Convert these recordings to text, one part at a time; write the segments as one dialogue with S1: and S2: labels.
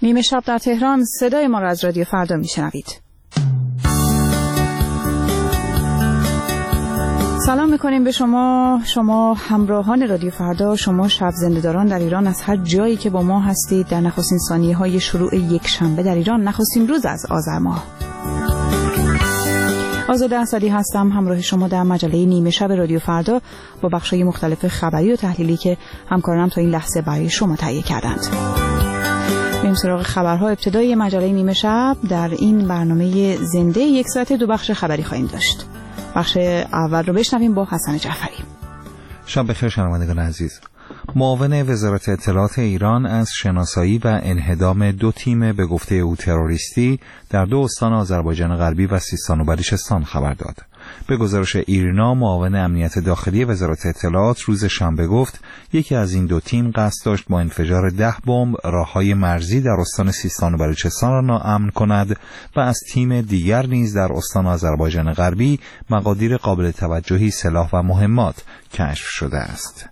S1: نیمه شب در تهران، صدای ما را از رادیو فردا میشنوید. سلام میکنیم به شما همراهان رادیو فردا، شما شب زنده‌داران در ایران از هر جایی که با ما هستید در نخستین ثانیه‌های شروع یک شنبه در ایران، نخستین روز از آذر ماه. آزاده اسدی هستم، همراه شما در مجله نیمه شب رادیو فردا با بخش‌های مختلف خبری و تحلیلی که همکارانم تا این لحظه برای شما تهیه کردند. بریم سراغ خبرها. ابتدای مجله نیمه شب در این برنامه زنده یک ساعت دو بخش خبری خواهیم داشت. بخش اول رو بشنویم با حسن جعفری.
S2: شب بخیر شنوندگان عزیز. معاون وزارت اطلاعات ایران از شناسایی و انهدام 2 تیم به گفته او تروریستی در 2 استان آذربایجان غربی و سیستان و بلوچستان خبر داد. به گزارش ایرنا، معاون امنیت داخلی وزارت اطلاعات روز شنبه گفت یکی از این 2 تیم قصد داشت با انفجار 10 بمب راههای مرزی در استان سیستان و بلوچستان را ناامن کند و از تیم دیگر نیز در استان آذربایجان غربی مقادیر قابل توجهی سلاح و مهمات کشف شده است.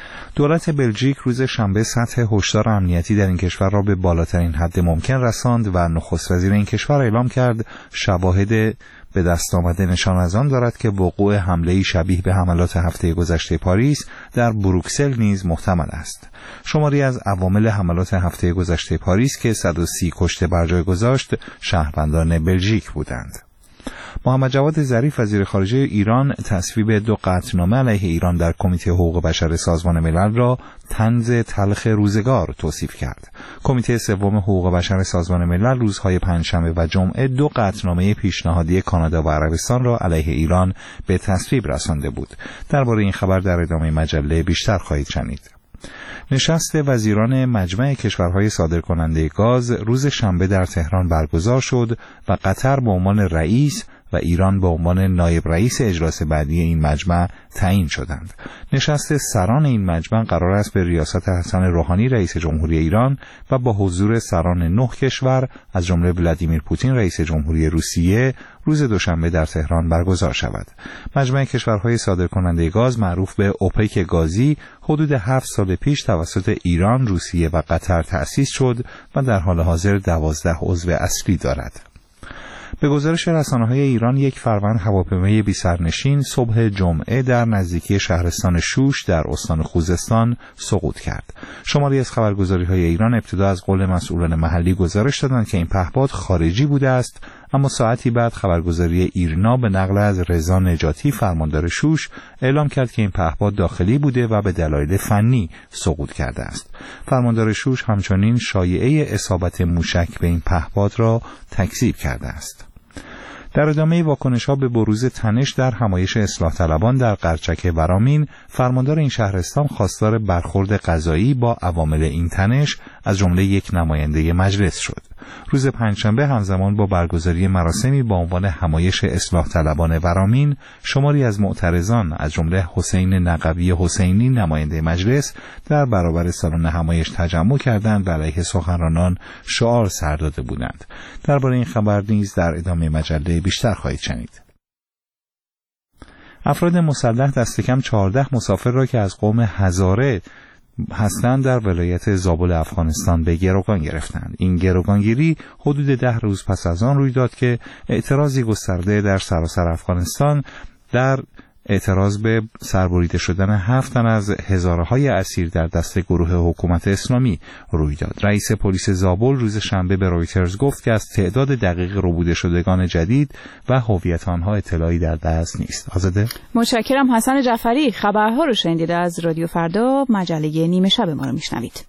S2: دولت بلژیک روز شنبه سطح هشدار امنیتی در این کشور را به بالاترین حد ممکن رساند و نخست وزیر این کشور اعلام کرد شواهد به دست آمده نشان از آن دارد که وقوع حمله‌ای شبیه به حملات هفته گذشته پاریس در بروکسل نیز محتمل است. شماری از عوامل حملات هفته گذشته پاریس که 130 کشته بر جای گذاشت شهروندان بلژیک بودند. محمد جواد ظریف وزیر خارجه ایران تصویب 2 قطعنامه علیه ایران در کمیته حقوق بشر سازمان ملل را طنز تلخ روزگار توصیف کرد. کمیته سوم حقوق بشر سازمان ملل روزهای پنجشنبه و جمعه 2 قطعنامه پیشنهادی کانادا و عربستان را علیه ایران به تصویب رسانده بود. درباره این خبر در ادامه مجله بیشتر خواهید شنید. نشست وزیران مجمع کشورهای صادرکننده گاز روز شنبه در تهران برگزار شد و قطر به عنوان رئیس و ایران به عنوان نایب رئیس اجلاس بعدی این مجمع تعیین شدند. نشست سران این مجمع قرار است به ریاست حسن روحانی رئیس جمهوری ایران و با حضور سران 9 کشور از جمله ولادیمیر پوتین رئیس جمهوری روسیه روز دوشنبه در تهران برگزار شود. مجمع کشورهای صادرکننده گاز معروف به اوپک گازی حدود 7 سال پیش توسط ایران، روسیه و قطر تأسیس شد و در حال حاضر 12 عضو اصلی دارد. به گزارش رسانه‌های ایران، 1 فروند هواپیمای بی‌سرنشین صبح جمعه در نزدیکی شهرستان شوش در استان خوزستان سقوط کرد. شماری از خبرگزاری‌های ایران ابتدا از قول مسئولان محلی گزارش دادند که این پهپاد خارجی بوده است، اما ساعتی بعد خبرگزاری ایرنا به نقل از رضا نجاتی فرماندار شوش اعلام کرد که این پهپاد داخلی بوده و به دلایل فنی سقوط کرده است. فرماندار شوش همچنین شایعه اصابت موشک به این پهپاد را تکذیب کرده است. در ادامه واکنش‌ها به بروز تنش در همایش اصلاح طلبان در قرچک ورامین، فرماندار این شهرستان خواستار برخورد قضایی با عوامل این تنش از جمله 1 نماینده مجلس شد. روز پنجشنبه همزمان با برگزاری مراسمی با عنوان همایش اصلاح طلبان ورامین، شماری از معترضان از جمله حسین نقوی حسینی نماینده مجلس در برابر سالن همایش تجمع کردند و علیه سخنرانان شعار سر داده بودند. درباره این خبر نیز در ادامه مجله بیشتر خواهید شنید. افراد مسلح دست کم 14 مسافر را که از قوم هزاره هستند در ولایت زابل افغانستان به گروگان گرفتند. این گروگانگیری حدود 10 روز پس از آن روی داد که اعتراضی گسترده در سراسر افغانستان در اعتراض به سربریده شدن 7 تن از هزاره‌های اسیر در دست گروه حکومت اسلامی روی داد. رئیس پلیس زابل روز شنبه به رویترز گفت که از تعداد دقیق ربوده شدگان جدید و هویت آنها اطلاعی در دست نیست. آزاده،
S1: متشکرم. حسن جعفری. خبرها رو شنیدید از رادیو فردا، مجله نیمه شب ما رو میشنوید.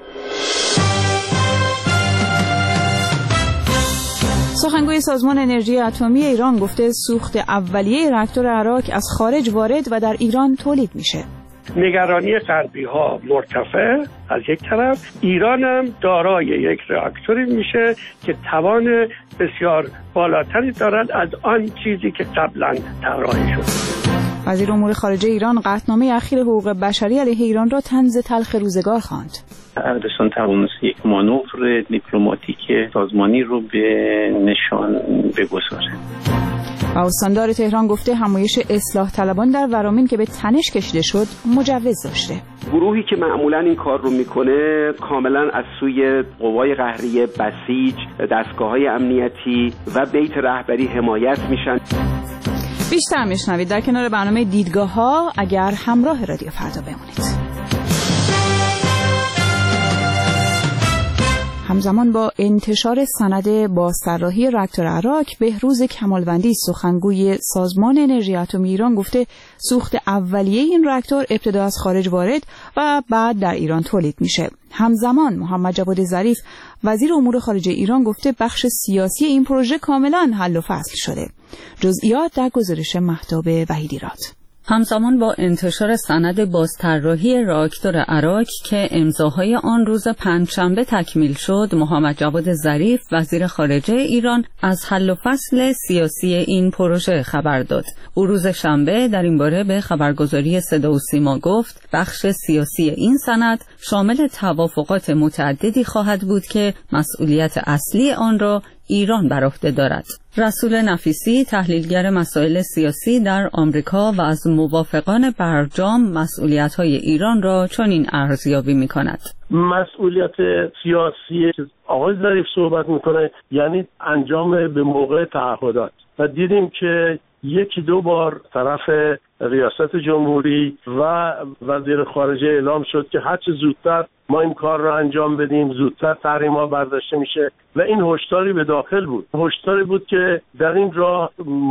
S1: سخنگوی سازمان انرژی اتمی ایران گفته سوخت اولیه راکتور عراق از خارج وارد و در ایران تولید میشه.
S3: نگرانی غربی ها مرتفع از یک طرف، ایران هم دارای یک راکتوری میشه که توان بسیار بالاتری دارد از آن چیزی که قبلا طراحی شد.
S1: وزیر امور خارجه ایران قطعنامه اخیر حقوق بشری علیه ایران را طنز تلخ روزگار خواند.
S4: عربستان توانست یک مانور دیپلماتیک سازمانی رو به نشان بگذاره.
S1: و استاندار تهران گفته همایش اصلاح طلبان در ورامین که به تنش کشیده شد مجوز داشته.
S5: گروهی که معمولا این کار رو میکنه کاملا از سوی قوای قهریه بسیج، دستگاه‌های امنیتی و بیت رهبری حمایت میشن.
S1: بیشتر میشنوید در کنار برنامه دیدگاه‌ها اگر همراه رادیو فردا بمونید. همزمان با انتشار سند بازطراحی راکتور اراک، بهروز کمالوندی سخنگوی سازمان انرژی اتمی ایران گفته سوخت اولیه این راکتور ابتدا از خارج وارد و بعد در ایران تولید میشه. همزمان محمد جواد ظریف وزیر امور خارجه ایران گفته بخش سیاسی این پروژه کاملا حل و فصل شده. جزئیات در گزارش مهتاب وحیدیراد.
S6: همزمان با انتشار سند بازطراحی راکتور اراک که امضاهای آن روز پنجشنبه تکمیل شد، محمد جواد ظریف وزیر خارجه ایران از حل و فصل سیاسی این پروژه خبر داد. او روز شنبه در این باره به خبرگزاری صدا و سیما گفت بخش سیاسی این سند شامل توافقات متعددی خواهد بود که مسئولیت اصلی آن را ایران بر عهده دارد. رسول نفیسی تحلیلگر مسائل سیاسی در آمریکا و از موافقان برجام مسئولیت‌های ایران را چنین ارزیابی می‌کند.
S7: مسئولیت سیاسی که آقای ظریف صحبت می‌کنه یعنی انجام به موقع تعهدات و دیدیم که یکی دو بار طرف ریاست جمهوری و وزیر خارجه اعلام شد که هرچه زودتر ما این کار را انجام بدیم زودتر تحریم‌ها برداشته میشه و این هشداری به داخل بود. هشداری بود که در این راه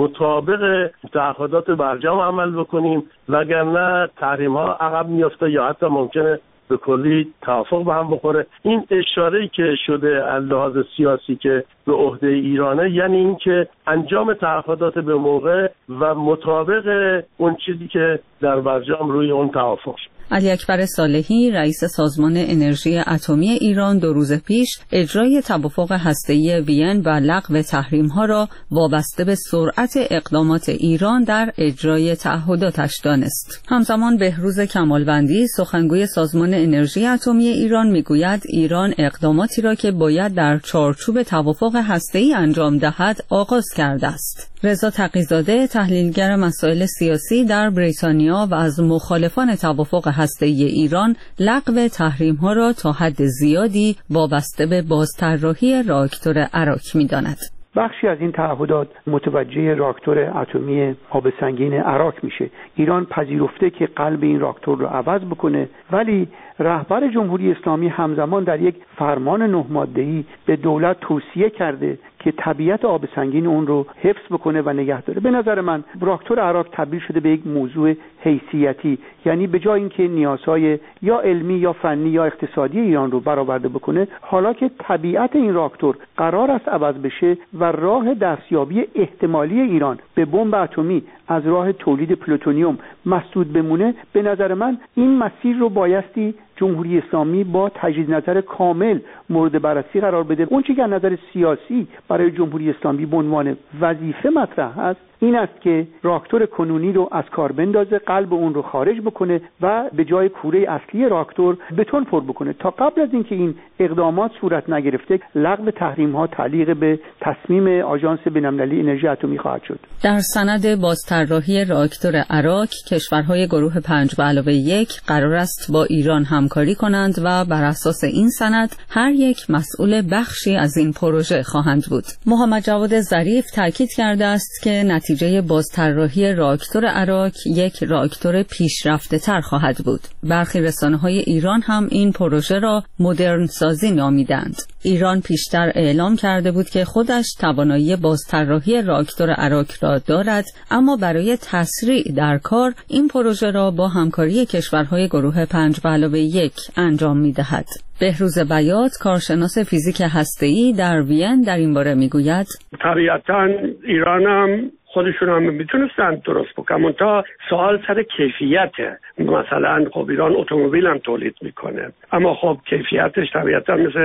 S7: مطابق تعهدات برجام عمل بکنیم وگرنه تحریم‌ها عقب میفته یا حتی ممکنه به کلی توافق به هم بخوره. این اشاره‌ای که شده از لحاظ سیاسی که به عهده ایرانه یعنی این که انجام تعهدات به موقع و مطابق اون چیزی که در برجام روی اون توافق شد.
S6: علی اکبر صالحی رئیس سازمان انرژی اتمی ایران 2 روز پیش اجرای توافق هسته‌ای وین و لغو تحریم‌ها را وابسته به سرعت اقدامات ایران در اجرای تعهداتش دانست. همزمان بهروز کمالوندی سخنگوی سازمان انرژی اتمی ایران میگوید ایران اقداماتی را که باید در چارچوب توافق هسته‌ای انجام دهد آغاز کرده است. رضا تقی‌زاده تحلیلگر مسائل سیاسی در بریتانیا و از مخالفان توافق هسته‌ای ایران لغو تحریم‌ها را تا حد زیادی وابسته به بازطراحی راکتور اراک می‌داند.
S8: بخشی از این تعهدات متوجه راکتور اتمی آب سنگین اراک میشه. ایران پذیرفته که قلب این راکتور رو عوض بکنه، ولی رهبر جمهوری اسلامی همزمان در یک فرمان 9 ماده‌ای به دولت توصیه کرده که طبیعت آب سنگین اون رو حفظ بکنه و نگه داره. به نظر من راکتور اراک تبدیل شده به یک موضوع حیثیتی، یعنی به جای اینکه نیازهای یا علمی یا فنی یا اقتصادی ایران رو برآورده بکنه، حالا که طبیعت این راکتور قرار است عوض بشه و راه دستیابی احتمالی ایران به بمب اتمی از راه تولید پلوتونیوم مسدود بمونه، به نظر من این مسیر رو بایستی جمهوری اسلامی با تجدید نظر کامل مورد بررسی قرار بده. اون چیزی که از نظر سیاسی برای جمهوری اسلامی به عنوان وظیفه مطرح است این است که راکتور کنونی رو از کار بندازه، قلب اون رو خارج بکنه و به جای کوره اصلی راکتور بتون پر بکنه. تا قبل از اینکه این اقدامات صورت نگرفته، لغو تحریم‌ها تعلیق به تصمیم آژانس بین‌المللی انرژی اتمی خواهد شد.
S6: در سند بازطراحی راکتور اراک کشورهای گروه 5+1 قرار است با ایران همکاری کنند و بر اساس این سند هر یک مسئول بخشی از این پروژه خواهند بود. محمد جواد ظریف تاکید کرده است که نتیجه بازطراحی راکتور اراک یک راکتور پیشرفته تر خواهد بود. برخی رسانه‌های ایران هم این پروژه را مدرن سازی نامیدند. ایران پیشتر اعلام کرده بود که خودش توانایی بازطراحی راکتور اراک را دارد، اما برای تسریع در کار این پروژه را با همکاری کشورهای گروه 5+1 انجام می‌دهد. بهروز بیات کارشناس فیزیک هسته‌ای در وین در این باره میگوید
S3: طبیعتاً ایران هم خودشون هم میتونستن درست بکنن تا سوال سر کیفیته. مثلا خب ایران اتومبیل هم تولید میکنه، اما خب کیفیتش طبیعتاً مثل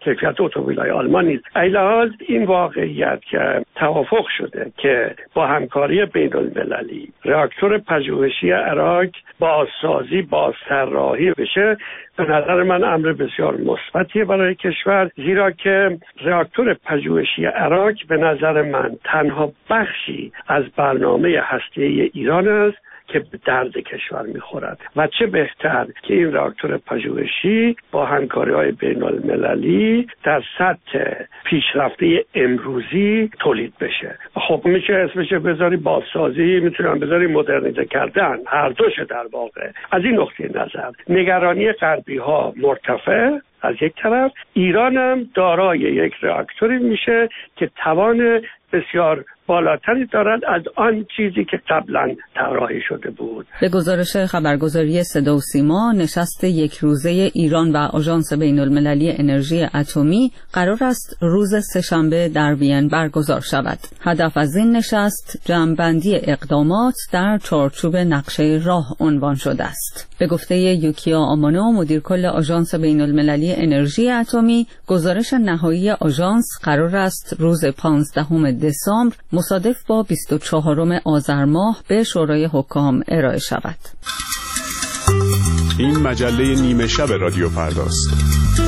S3: کیفیت اتومبیل‌های آلمان نیست. علاوه این واقعیت که توافق شده که با همکاری بین‌المللی راکتور پژوهشی عراق بازسازی بازطراحی بشه، به نظر من امر بسیار مثبتیه برای کشور، زیرا که راکتور پژوهشی عراق به نظر من تنها بخشی از برنامه هسته‌ای ایران است که به درد کشور میخورد و چه بهتر که این راکتور پژوهشی با همکاری‌های بین‌المللی در سطح پیشرفته امروزی تولید بشه. خب میشه اسمش بذاری بازسازی، میتونم بذاری مدرنیته کردن، هر دوشه در واقع. از این نقطه نظر نگرانی غربی ها مرتفع از یک طرف، ایران هم دارای یک راکتوری میشه که توان بسیار بالاتری دارد از آن چیزی که قبلا طراحی شده بود.
S6: به گزارش خبرگزاری صدا و سیما، نشست یک روزه ایران و آژانس بین‌المللی انرژی اتمی قرار است روز سه‌شنبه در وین برگزار شود. هدف از این نشست جمع‌بندی اقدامات در چارچوب نقشه راه عنوان شده است. به گفته یوکیا آمانو، مدیر کل آژانس بین‌المللی انرژی اتمی، گزارش نهایی آژانس قرار است روز 15 دسامبر مصادف با 24 آذر ماه به شورای حکام ارائه شود.
S9: این مجله نیمه شب رادیو فرداست.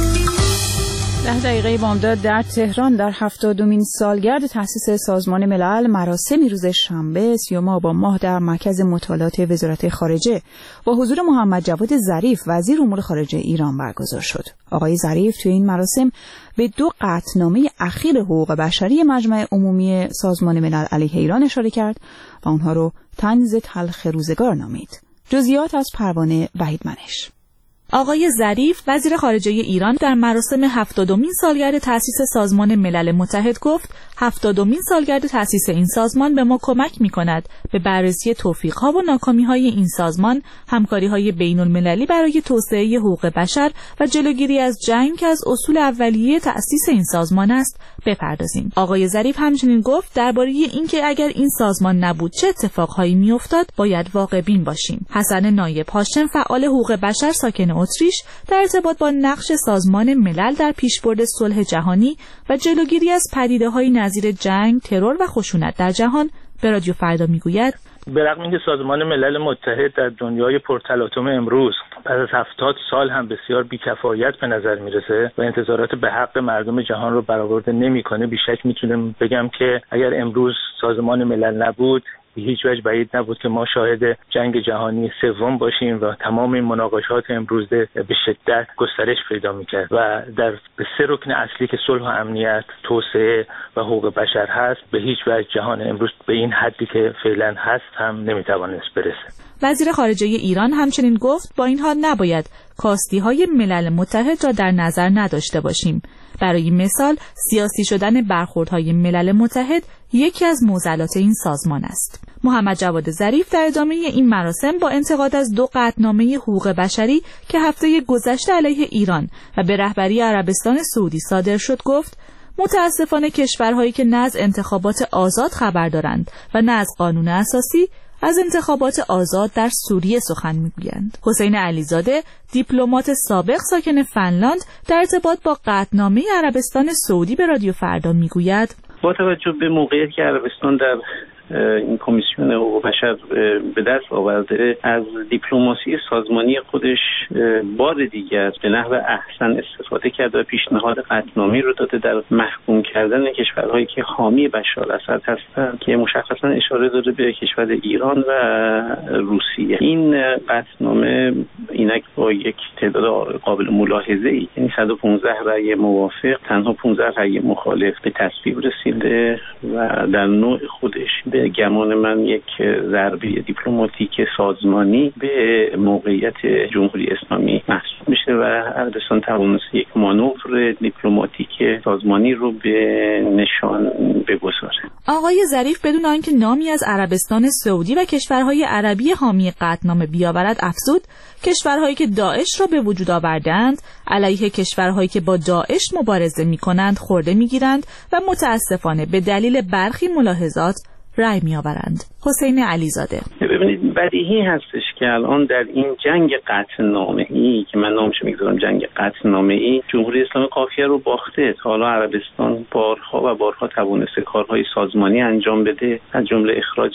S1: 10 دقیقه بامداد در تهران در 70مین سالگرد تأسیس سازمان ملل مراسمی روز شنبه 30 آبان ماه در مرکز مطالعات وزارت خارجه با حضور محمد جواد ظریف وزیر امور خارجه ایران برگزار شد. آقای ظریف توی این مراسم به 2 قطعنامه اخیر حقوق بشری مجمع عمومی سازمان ملل علیه ایران اشاره کرد و اونها رو طنز تلخ روزگار نامید. جزئیات از پروانه وحید منش.
S10: آقای ظریف وزیر خارجه ایران در مراسم 70مین سالگرد تأسیس سازمان ملل متحد گفت 70مین سالگرد تأسیس این سازمان به ما کمک می‌کند به بررسی توفیق‌ها و ناکامی‌های این سازمان، همکاری‌های بین‌المللی برای توسعه حقوق بشر و جلوگیری از جنگ که از اصول اولیه تأسیس این سازمان است بپردازیم. آقای ظریف همچنین گفت درباره اینکه اگر این سازمان نبود چه اتفاقهایی می‌افتاد باید واقع بین باشیم. حسن نایب هاشم فعال حقوق بشر ساکن اتریش در ارتباط با نقش سازمان ملل در پیشبرد صلح جهانی و جلوگیری از پدیده‌های نظیر جنگ، ترور و خشونت در جهان به رادیو فردا میگوید
S11: به رغم اینکه سازمان ملل متحد در دنیای پرتلاطم امروز بعد از 70 سال هم بسیار بی‌کفایت به نظر میرسه و انتظارات به حق مردم جهان رو برآورده نمیکنه، بیشک میتونم بگم که اگر امروز سازمان ملل نبود به هیچ وجه بعید نبود که ما شاهد جنگ جهانی سوم باشیم و تمام این مناقشات امروزه به شدت گسترش پیدا میکرد و در به 3 رکن اصلی که صلح و امنیت، توسعه و حقوق بشر هست به هیچ وجه جهان امروز به این حدی که فعلا هست هم نمیتوانست برسه.
S10: وزیر خارجه ایران همچنین گفت با این حال نباید کاستی‌های ملل متحد را در نظر نداشته باشیم. برای مثال سیاسی شدن برخوردهای ملل متحد یکی از معضلات این سازمان است. محمد جواد ظریف در ادامه این مراسم با انتقاد از 2 قطعنامه حقوق بشری که هفته گذشته علیه ایران و به رهبری عربستان سعودی صادر شد گفت متاسفانه کشورهایی که نه از انتخابات آزاد خبر دارند و نه از قانون اساسی از انتخابات آزاد در سوریه سخن میگویند. حسین علیزاده دیپلمات سابق ساکن فنلاند در ارتباط با قطعنامه عربستان سعودی به رادیو فردا میگوید
S4: با توجه به موقعیتی که عربستان در این کمیسیون حقوق بشر به دست آورده از دیپلماسی سازمانی خودش بار دیگر به نحو احسن استفاده کرده و پیشنهاد قطعنامه‌ای رو داده در محکوم کردن کشورهایی که حامی بشار اسد هستند که مشخصا اشاره داره به کشور ایران و روسیه. این قطعنامه اینک با یک تعداد قابل ملاحظه‌ای یعنی 115 رأی موافق تنها 15 رأی مخالف به تصویب رسیده و در نوع خودش به گمان من یک ضربه دیپلماتیک سازمانی به موقعیت جمهوری اسلامی محسوب میشه و عربستان توانست یک مانور دیپلماتیک سازمانی رو به نشان بگذاره.
S10: آقای ظریف بدون آنکه نامی از عربستان سعودی و کشورهای عربی حامی قطعنامه بیاورد افزود کشورهایی که داعش را به وجود آوردند علیه کشورهایی که با داعش مبارزه می‌کنند خورده می‌گیرند و متأسفانه به دلیل برخی ملاحظات رأی می‌آورند. حسین علیزاده:
S4: ببینید بدیهی هستش که الان در این جنگ قطعنامه‌ای که من نامش میگذارم جنگ قطعنامه‌ای، جمهوری اسلامی قافیه رو باخته. حالا عربستان بارها توانسته کارهای سازمانی انجام بده، از جمله اخراج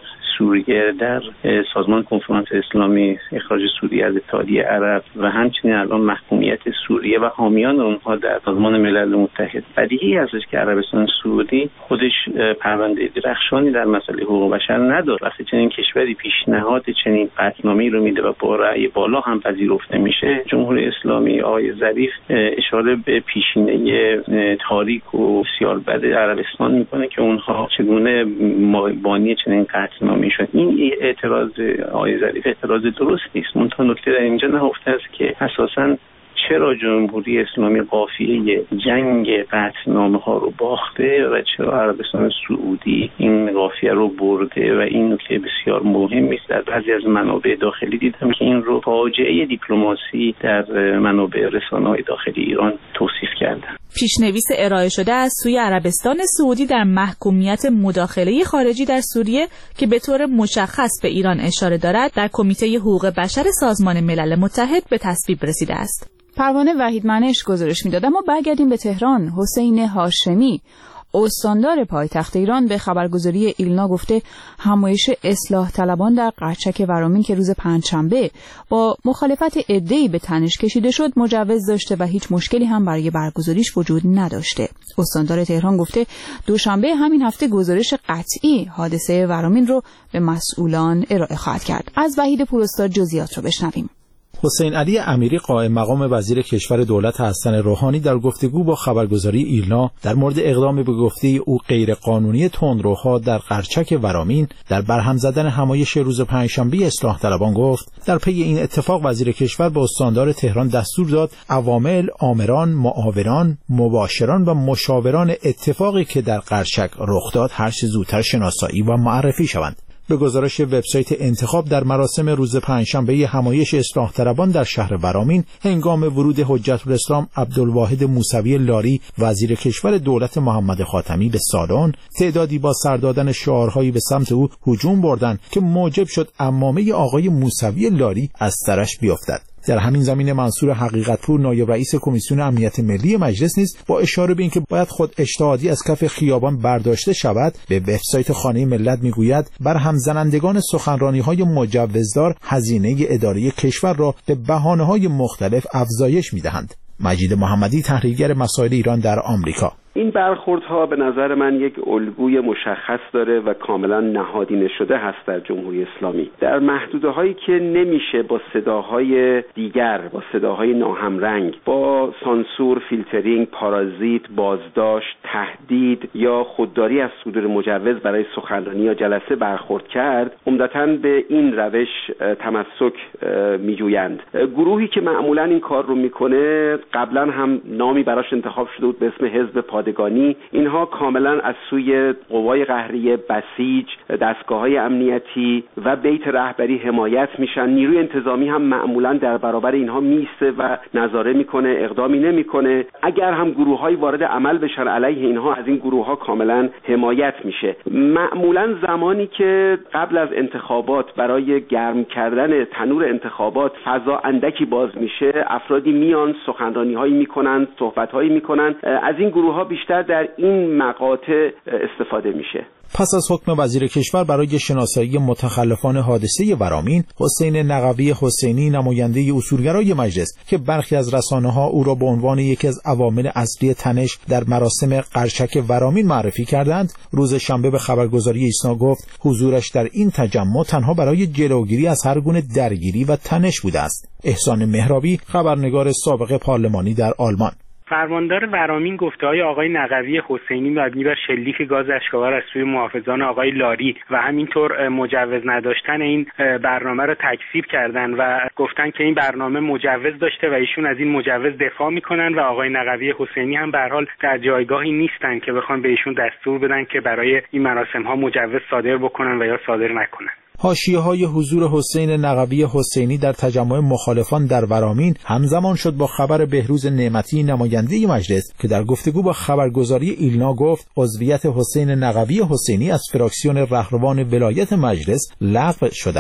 S4: سوریه در سازمان کنفرانس اسلامی، اخراج سوریه از اتحادیه عرب و همچنین الان محکومیت سوریه و حامیان اونها در سازمان ملل متحد. بدیهی هستش که عربستان سعودی خودش پرونده درخشانی در مسئله حقوق بشر نداره. وقتی چنین کشوری پیشنهاد چنین قطعنامه‌ای رو میده و با رأی بالا هم پذیرفته میشه، جمهوری اسلامی آقای ظریف اشاره به پیشینه تاریک و بسیار بد عربستان میکنه که اونها چگونه بانی چنین قطعنامه‌ای شد. این اعتراض آقای ظریف اعتراض درستی است. منتها نکته در اینجا نهفته است که اساساً چرا جمهوری اسلامی قافیه جنگ قطعنامه ها رو باخته و چرا عربستان سعودی این قافیه رو برده. و این نکته بسیار مهمی است. در بعضی از منابع داخلی دیدم که این رو فاجعه دیپلماسی در منابع رسانه‌های داخلی ایران توصیف کردن.
S10: پیشنویس ارائه شده از سوی عربستان سعودی در محکومیت مداخله خارجی در سوریه که به طور مشخص به ایران اشاره دارد، در کمیته حقوق بشر سازمان ملل متحد به تصویب رسیده است.
S1: پروانه وحیدمنش گزارش میداد. اما برگردیم به تهران. حسین هاشمی، استاندار پایتخت ایران، به خبرگزاری ایلنا گفته همایش اصلاح طلبان در قرچک ورامین که روز پنجشنبه با مخالفت عده‌ای به تنش کشیده شد مجوز داشته و هیچ مشکلی هم برای برگزاریش وجود نداشته. استاندار تهران گفته دوشنبه همین هفته گزارش قطعی حادثه ورامین رو به مسئولان ارائه خواهد کرد. از وحید پوراستاد جزئیات رو بشنویم.
S12: حسین علی امیری قائم مقام وزیر کشور دولت حسن روحانی در گفتگو با خبرگزاری ایلنا در مورد اقدام به گفته او غیرقانونی تندروها در قرچک ورامین در برهم زدن همایش روز پنجشنبه اصلاح طلبان گفت در پی این اتفاق وزیر کشور به استاندار تهران دستور داد عوامل، آمران، معاونان، مباشران و مشاوران اتفاقی که در قرچک رخ داد هر چه زودتر شناسایی و معرفی شوند. به گزارش وبسایت انتخاب در مراسم روز پنجشنبه همایش اصلاح طلبان در شهر ورامین هنگام ورود حجت الاسلام عبدالواحد موسوی لاری وزیر کشور دولت محمد خاتمی به سالن، تعدادی با سر دادن شعارهایی به سمت او هجوم بردند که موجب شد عمامه آقای موسوی لاری از سرش بیفتد. در همین زمینه منصور حقیقتپور نایب رئیس کمیسیون امنیت ملی مجلس نیز با اشاره به اینکه باید خود اجتهادی از کف خیابان برداشته شود به وبسایت خانه ملت میگوید بر همزنندگان سخنرانی‌های مجوزدار هزینه اداری کشور را به بهانه‌های مختلف افزایش می‌دهند. مجید محمدی، تحلیلگر مسائل ایران در آمریکا:
S5: این برخوردها به نظر من یک الگوی مشخص داره و کاملا نهادینه شده هست در جمهوری اسلامی در محدوده‌هایی که نمیشه با صداهای دیگر، با صداهای ناهمرنگ، با سانسور، فیلترینگ، پارازیت، بازداشت، تهدید یا خودداری از صدور مجوز برای سخنرانی یا جلسه برخورد کرد. عمدتاً به این روش تمسک میجویند. گروهی که معمولاً این کار رو میکنه قبلا هم نامی براش انتخاب شده بود به اسم حزب پادگانی. اینها کاملا از سوی قوای قهریه بسیج، دستگاه‌های امنیتی و بیت رهبری حمایت میشن. نیروی انتظامی هم معمولا در برابر اینها میسته و نظاره میکنه، اقدامی نمیکنه. اگر هم گروه‌های وارد عمل بشن علیه اینها، از این گروه‌ها کاملا حمایت میشه. معمولا زمانی که قبل از انتخابات برای گرم کردن تنور انتخابات فضا اندکی باز میشه، افرادی میان سخنرانی‌هایی میکنن، صحبت‌هایی میکنن. از این گروه‌ها بیشتر در این مقاطع استفاده میشه.
S12: پس از حکم وزیر کشور برای شناسایی متخلفان حادثه ورامین، حسین نقوی حسینی، نماینده اصولگرای مجلس که برخی از رسانه‌ها او را به عنوان یکی از عوامل اصلی تنش در مراسم قرچک ورامین معرفی کردند، روز شنبه به خبرگزاری ایسنا گفت حضورش در این تجمع تنها برای جلوگیری از هر گونه درگیری و تنش بوده است. احسان مهرابی، خبرنگار سابق پارلمانی در آلمان:
S13: فرماندار ورامین گفته‌های آقای نقوی حسینی مبنی بر شلیک گاز اشک‌آور از سوی محافظان آقای لاری و همینطور مجوز نداشتن این برنامه را تکذیب کردند و گفتن که این برنامه مجوز داشته و ایشون از این مجوز دفاع میکنن و آقای نقوی حسینی هم به هر حال در جایگاهی نیستن که بخوان به ایشون دستور بدن که برای این مراسم‌ها مجوز صادر بکنن و یا صادر نکنن.
S12: حاشیه‌های حضور حسین نقوی حسینی در تجمع مخالفان در ورامین همزمان شد با خبر بهروز نعمتی، نماینده مجلس، که در گفتگو با خبرگزاری ایلنا گفت عضویت حسین نقوی حسینی از فراکسیون رهروان ولایت مجلس لغو شده است.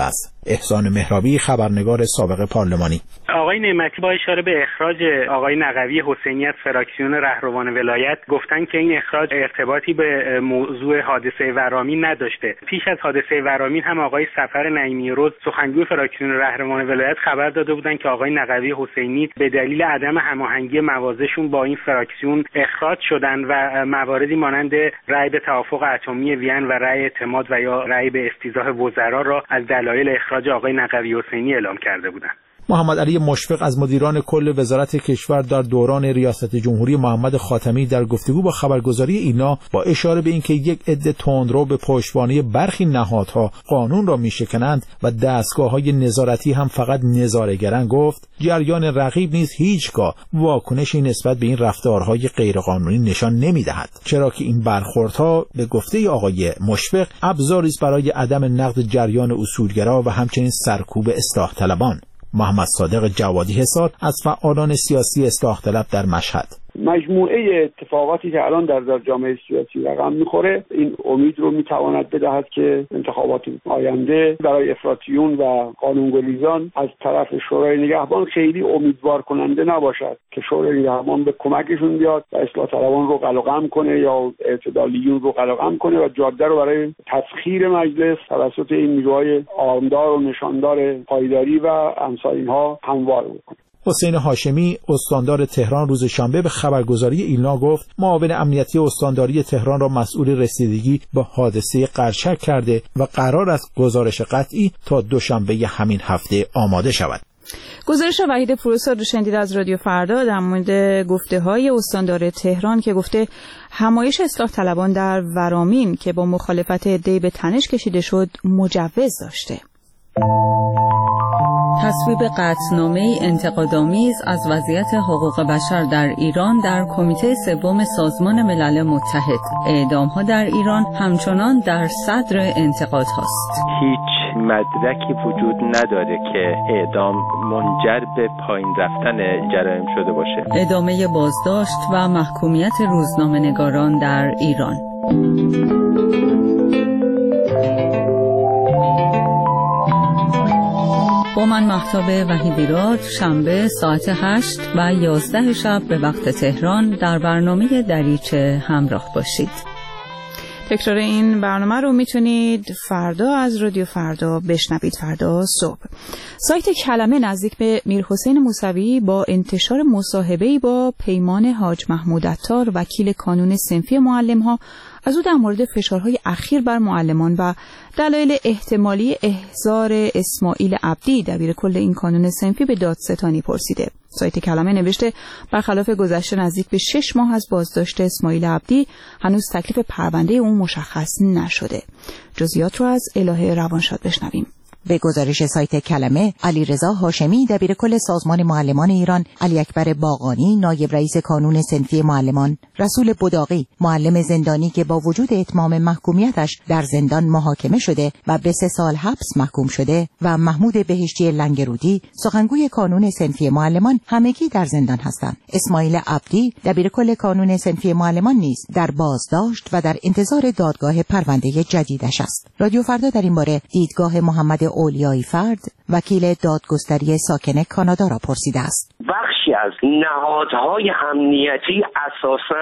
S12: احسان مهرابی، خبرنگار سابق پارلمانی.
S13: آقای نعمتی با اشاره به اخراج آقای نقوی حسینی از فراکسیون رهروان ولایت گفتن که این اخراج ارتباطی به موضوع حادثه ورامین نداشته. پیش از حادثه ورامین هم آقای سفر نعیمی روز سخنگوی فراکسیون رهروان ولایت خبر داده بودند که آقای نقوی حسینی به دلیل عدم هماهنگی موازهشون با این فراکسیون اخراج شدند و مواردی مانند رأی به توافق اتمی وین و رأی اعتماد و یا رأی به استیضاح وزرا را از دلایل اخراج آقای نقوی حسینی اعلام کرده بودند.
S12: محمد علی مشفق از مدیران کل وزارت کشور در دوران ریاست جمهوری محمد خاتمی در گفتگو با خبرگزاری ایرنا با اشاره به اینکه یک عده تندرو به پشتوانه برخی نهادها قانون را میشکنند و دستگاه‌های نظارتی هم فقط نظاره‌گرند گفت جریان رقیب نیز هیچگاه واکنشی نسبت به این رفتارهای غیرقانونی نشان نمی‌دهد، چرا که این برخوردها به گفته آقای مشفق ابزاری است برای عدم نقد جریان اصولگرا و همچنین سرکوب اصلاح طلبان. محمد صادق جوادی حصار از فعالان سیاسی اصلاح طلب در مشهد:
S8: مجموعه اتفاقاتی که الان در جامعه سیاسی رقم میخوره این امید رو میتواند بدهد که انتخابات آینده برای افراطیون و قانونگذاران از طرف شورای نگهبان خیلی امیدوار کننده نباشد که شورای نگهبان به کمکشون بیاد و اصلاح طلبان رو قلقم کنه یا اعتدالیون رو قلقم کنه و جاده رو برای تسخیر مجلس توسط این نیروهای آرامدار و نشاندار پایداری و امثال اینها هموار بکنه.
S12: حسین هاشمی استاندار تهران روز شنبه به خبرگزاری ایلنا گفت معاون امنیتی استانداری تهران را مسئول رسیدگی به حادثه قرچک کرده و قرار است گزارش قطعی تا دوشنبه همین هفته آماده شود.
S1: گزارش وحید فروساد رو شنیدید از رادیو فردا در مورد گفته‌های استاندار تهران که گفته همایش اصلاح طلبان در ورامین که با مخالفت عده‌ای به تنش کشیده شد مجوز داشته.
S6: تصویب قطعنامه‌ای انتقادآمیز از وضعیت حقوق بشر در ایران در کمیته سوم سازمان ملل متحد. اعدام‌ها در ایران همچنان در صدر انتقادهاست.
S14: هیچ مدرکی وجود نداره که اعدام منجر به پایین رفتن جرایم شده باشه.
S6: ادامه بازداشت و محکومیت روزنامه‌نگاران در ایران. با من مهتاب وحیدیراد شنبه ساعت 8 و 11 شب به وقت تهران در برنامه دریچه همراه باشید.
S1: تکرار این برنامه رو میتونید فردا از رادیو فردا بشنوید. فردا صبح سایت کلمه نزدیک به میرحسین موسوی با انتشار مصاحبه‌ای با پیمان حاج محمود عطار وکیل کانون صنفی معلم‌ها از او در مورد فشارهای اخیر بر معلمان و دلایل احتمالی احضار اسماعیل عبدی دبیرکل این کانون صنفی به دادستانی پرسیده. سایت کلمه نوشته برخلاف گذشته نزدیک به 6 ماه از بازداشت اسماعیل عبدی هنوز تکلیف پرونده اون مشخص نشده. جزئیات رو از الهه روانشاد بشنویم.
S15: به گزارش سایت کلمه، علیرضا هاشمی دبیرکل سازمان معلمان ایران، علی اکبر باقانی نایب رئیس کانون صنفی معلمان، رسول بداقی معلم زندانی که با وجود اتمام محکومیتش در زندان محاکمه شده و به 3 سال حبس محکوم شده و محمود بهشتی لنگرودی سخنگوی کانون صنفی معلمان همگی در زندان هستند. اسماعیل عبدی دبیرکل کانون صنفی معلمان نیز در بازداشت و در انتظار دادگاه پرونده جدیدش است. رادیو فردا در این باره دیدگاه محمد اولیایی فرد وکیل دادگستری ساکن کانادا را پرسیده است.
S16: بخشی از نهادهای امنیتی اساساً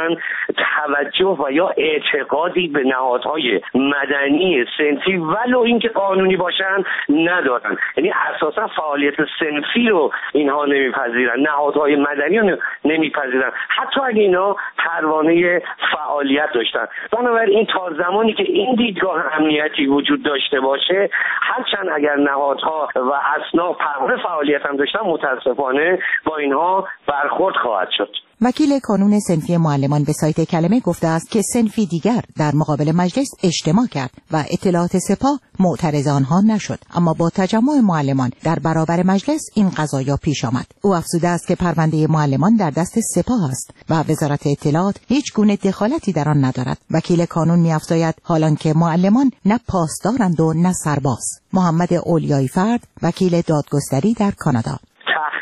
S16: توجه و یا اعتقادی به نهادهای مدنی صنفی ولو اینکه قانونی باشن ندارن، یعنی اساساً فعالیت صنفی رو اینها نمیپذیرن، نهادهای مدنی رو نمیپذیرن، حتی اگه اینا پروانه فعالیت داشتن. بنابراین تا زمانی که این دیدگاه امنیتی وجود داشته باشه، هرچند اگر نهادها و اصناف پروانه فعالیت هم داشتن، متاسفانه با اینها برخورد خواهد شد.
S15: وکیل کانون صنفی معلمان به سایت کلمه گفته است که صنفی دیگر در مقابل مجلس اجتماع کرد و اطلاعات سپاه معترض آنها نشد، اما با تجمع معلمان در برابر مجلس این قضایا پیش آمد. او افزوده است که پرونده معلمان در دست سپاه است و وزارت اطلاعات هیچ گونه دخالتی در آن ندارد. وکیل کانون می‌افزاید حالان که معلمان نه پاسدارند و نه سرباز. محمد اولیایی فرد وکیل دادگستری در کانادا: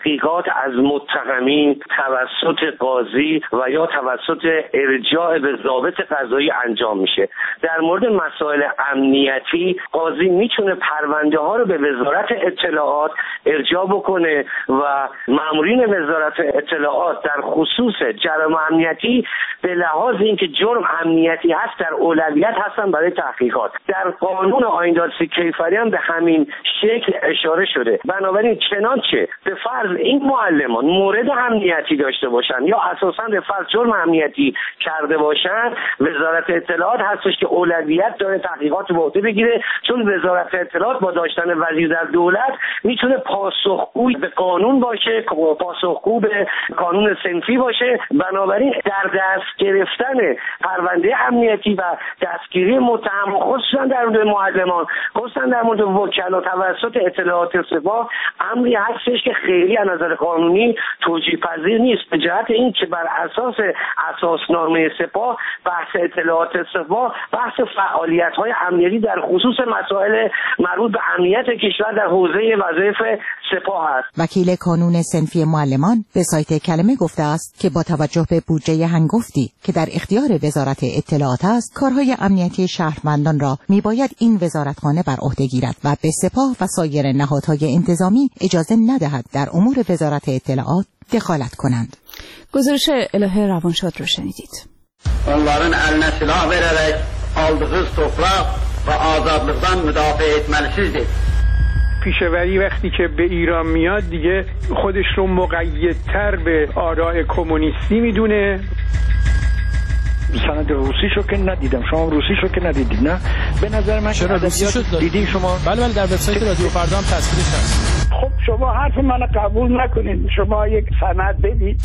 S16: تحقیقات از متهمین توسط قاضی و یا توسط ارجاع به ضابط قضایی انجام میشه. در مورد مسائل امنیتی قاضی میتونه پرونده ها رو به وزارت اطلاعات ارجاع بکنه و مامورین وزارت اطلاعات در خصوص جرائم امنیتی به لحاظ اینکه جرم امنیتی هست در اولویت هستن برای تحقیقات. در قانون آییندارسی کیفری هم به همین شکل اشاره شده. بنابراین چنانچه به فرض این معلمان مورد امنیتی داشته باشن یا اساسا به فرض جرم امنیتی کرده باشن، وزارت اطلاعات هستش که اولویت داره تحقیقات به عهده بگیره، چون وزارت اطلاعات با داشتن وزیر در دولت میتونه پاسخگوی به قانون باشه، پاسخگو به قانون صنفی باشه. بنابراین در دست گرفتن پرونده امنیتی و دستگیری متهم خصوصا در مورد معلمان، خصوصا در مورد وکلا توسط اطلاعات سپاه امری هستش که خیلی از نظر قانونی توجیه پذیر نیست، به جهت این که بر اساس اساسنامه سپاه بحث اطلاعات سپاه بحث فعالیت‌های امنیتی در خصوص مسائل مربوط به امنیت کشور در حوزه وظایف سپاه است.
S15: وکیل کانون صنفی معلمان به سایت کلمه گفته است که با توجه به بودجه هنگفتی که در اختیار وزارت اطلاعات است، کارهای امنیتی شهروندان را میباید این وزارتخانه بر عهده گیرد و به سپاه و سایر nahadهای انتظامی اجازه ندهد در امور وزارت اطلاعات دخالت کنند.
S1: گزارش الهه روانشاد رو شنیدید.
S17: onların eline silah vererek aldığı toprak ve azadlıktan müdafaa etmelisizdir.
S18: پیشوری وقتی که به ایران میاد دیگه خودش رو مقیدتر به آراء کمونیستی میدونه.
S19: سند روسیشو که ندیدم، شما روسیشو که ندیدید؟ نه به نظر من
S12: چرا روسیشو دیدین شما؟ بله در وبسایت رادیو فردا هم تصویرش هست.
S19: خب شما حرف منو قبول نکنید، شما یک سند بدید.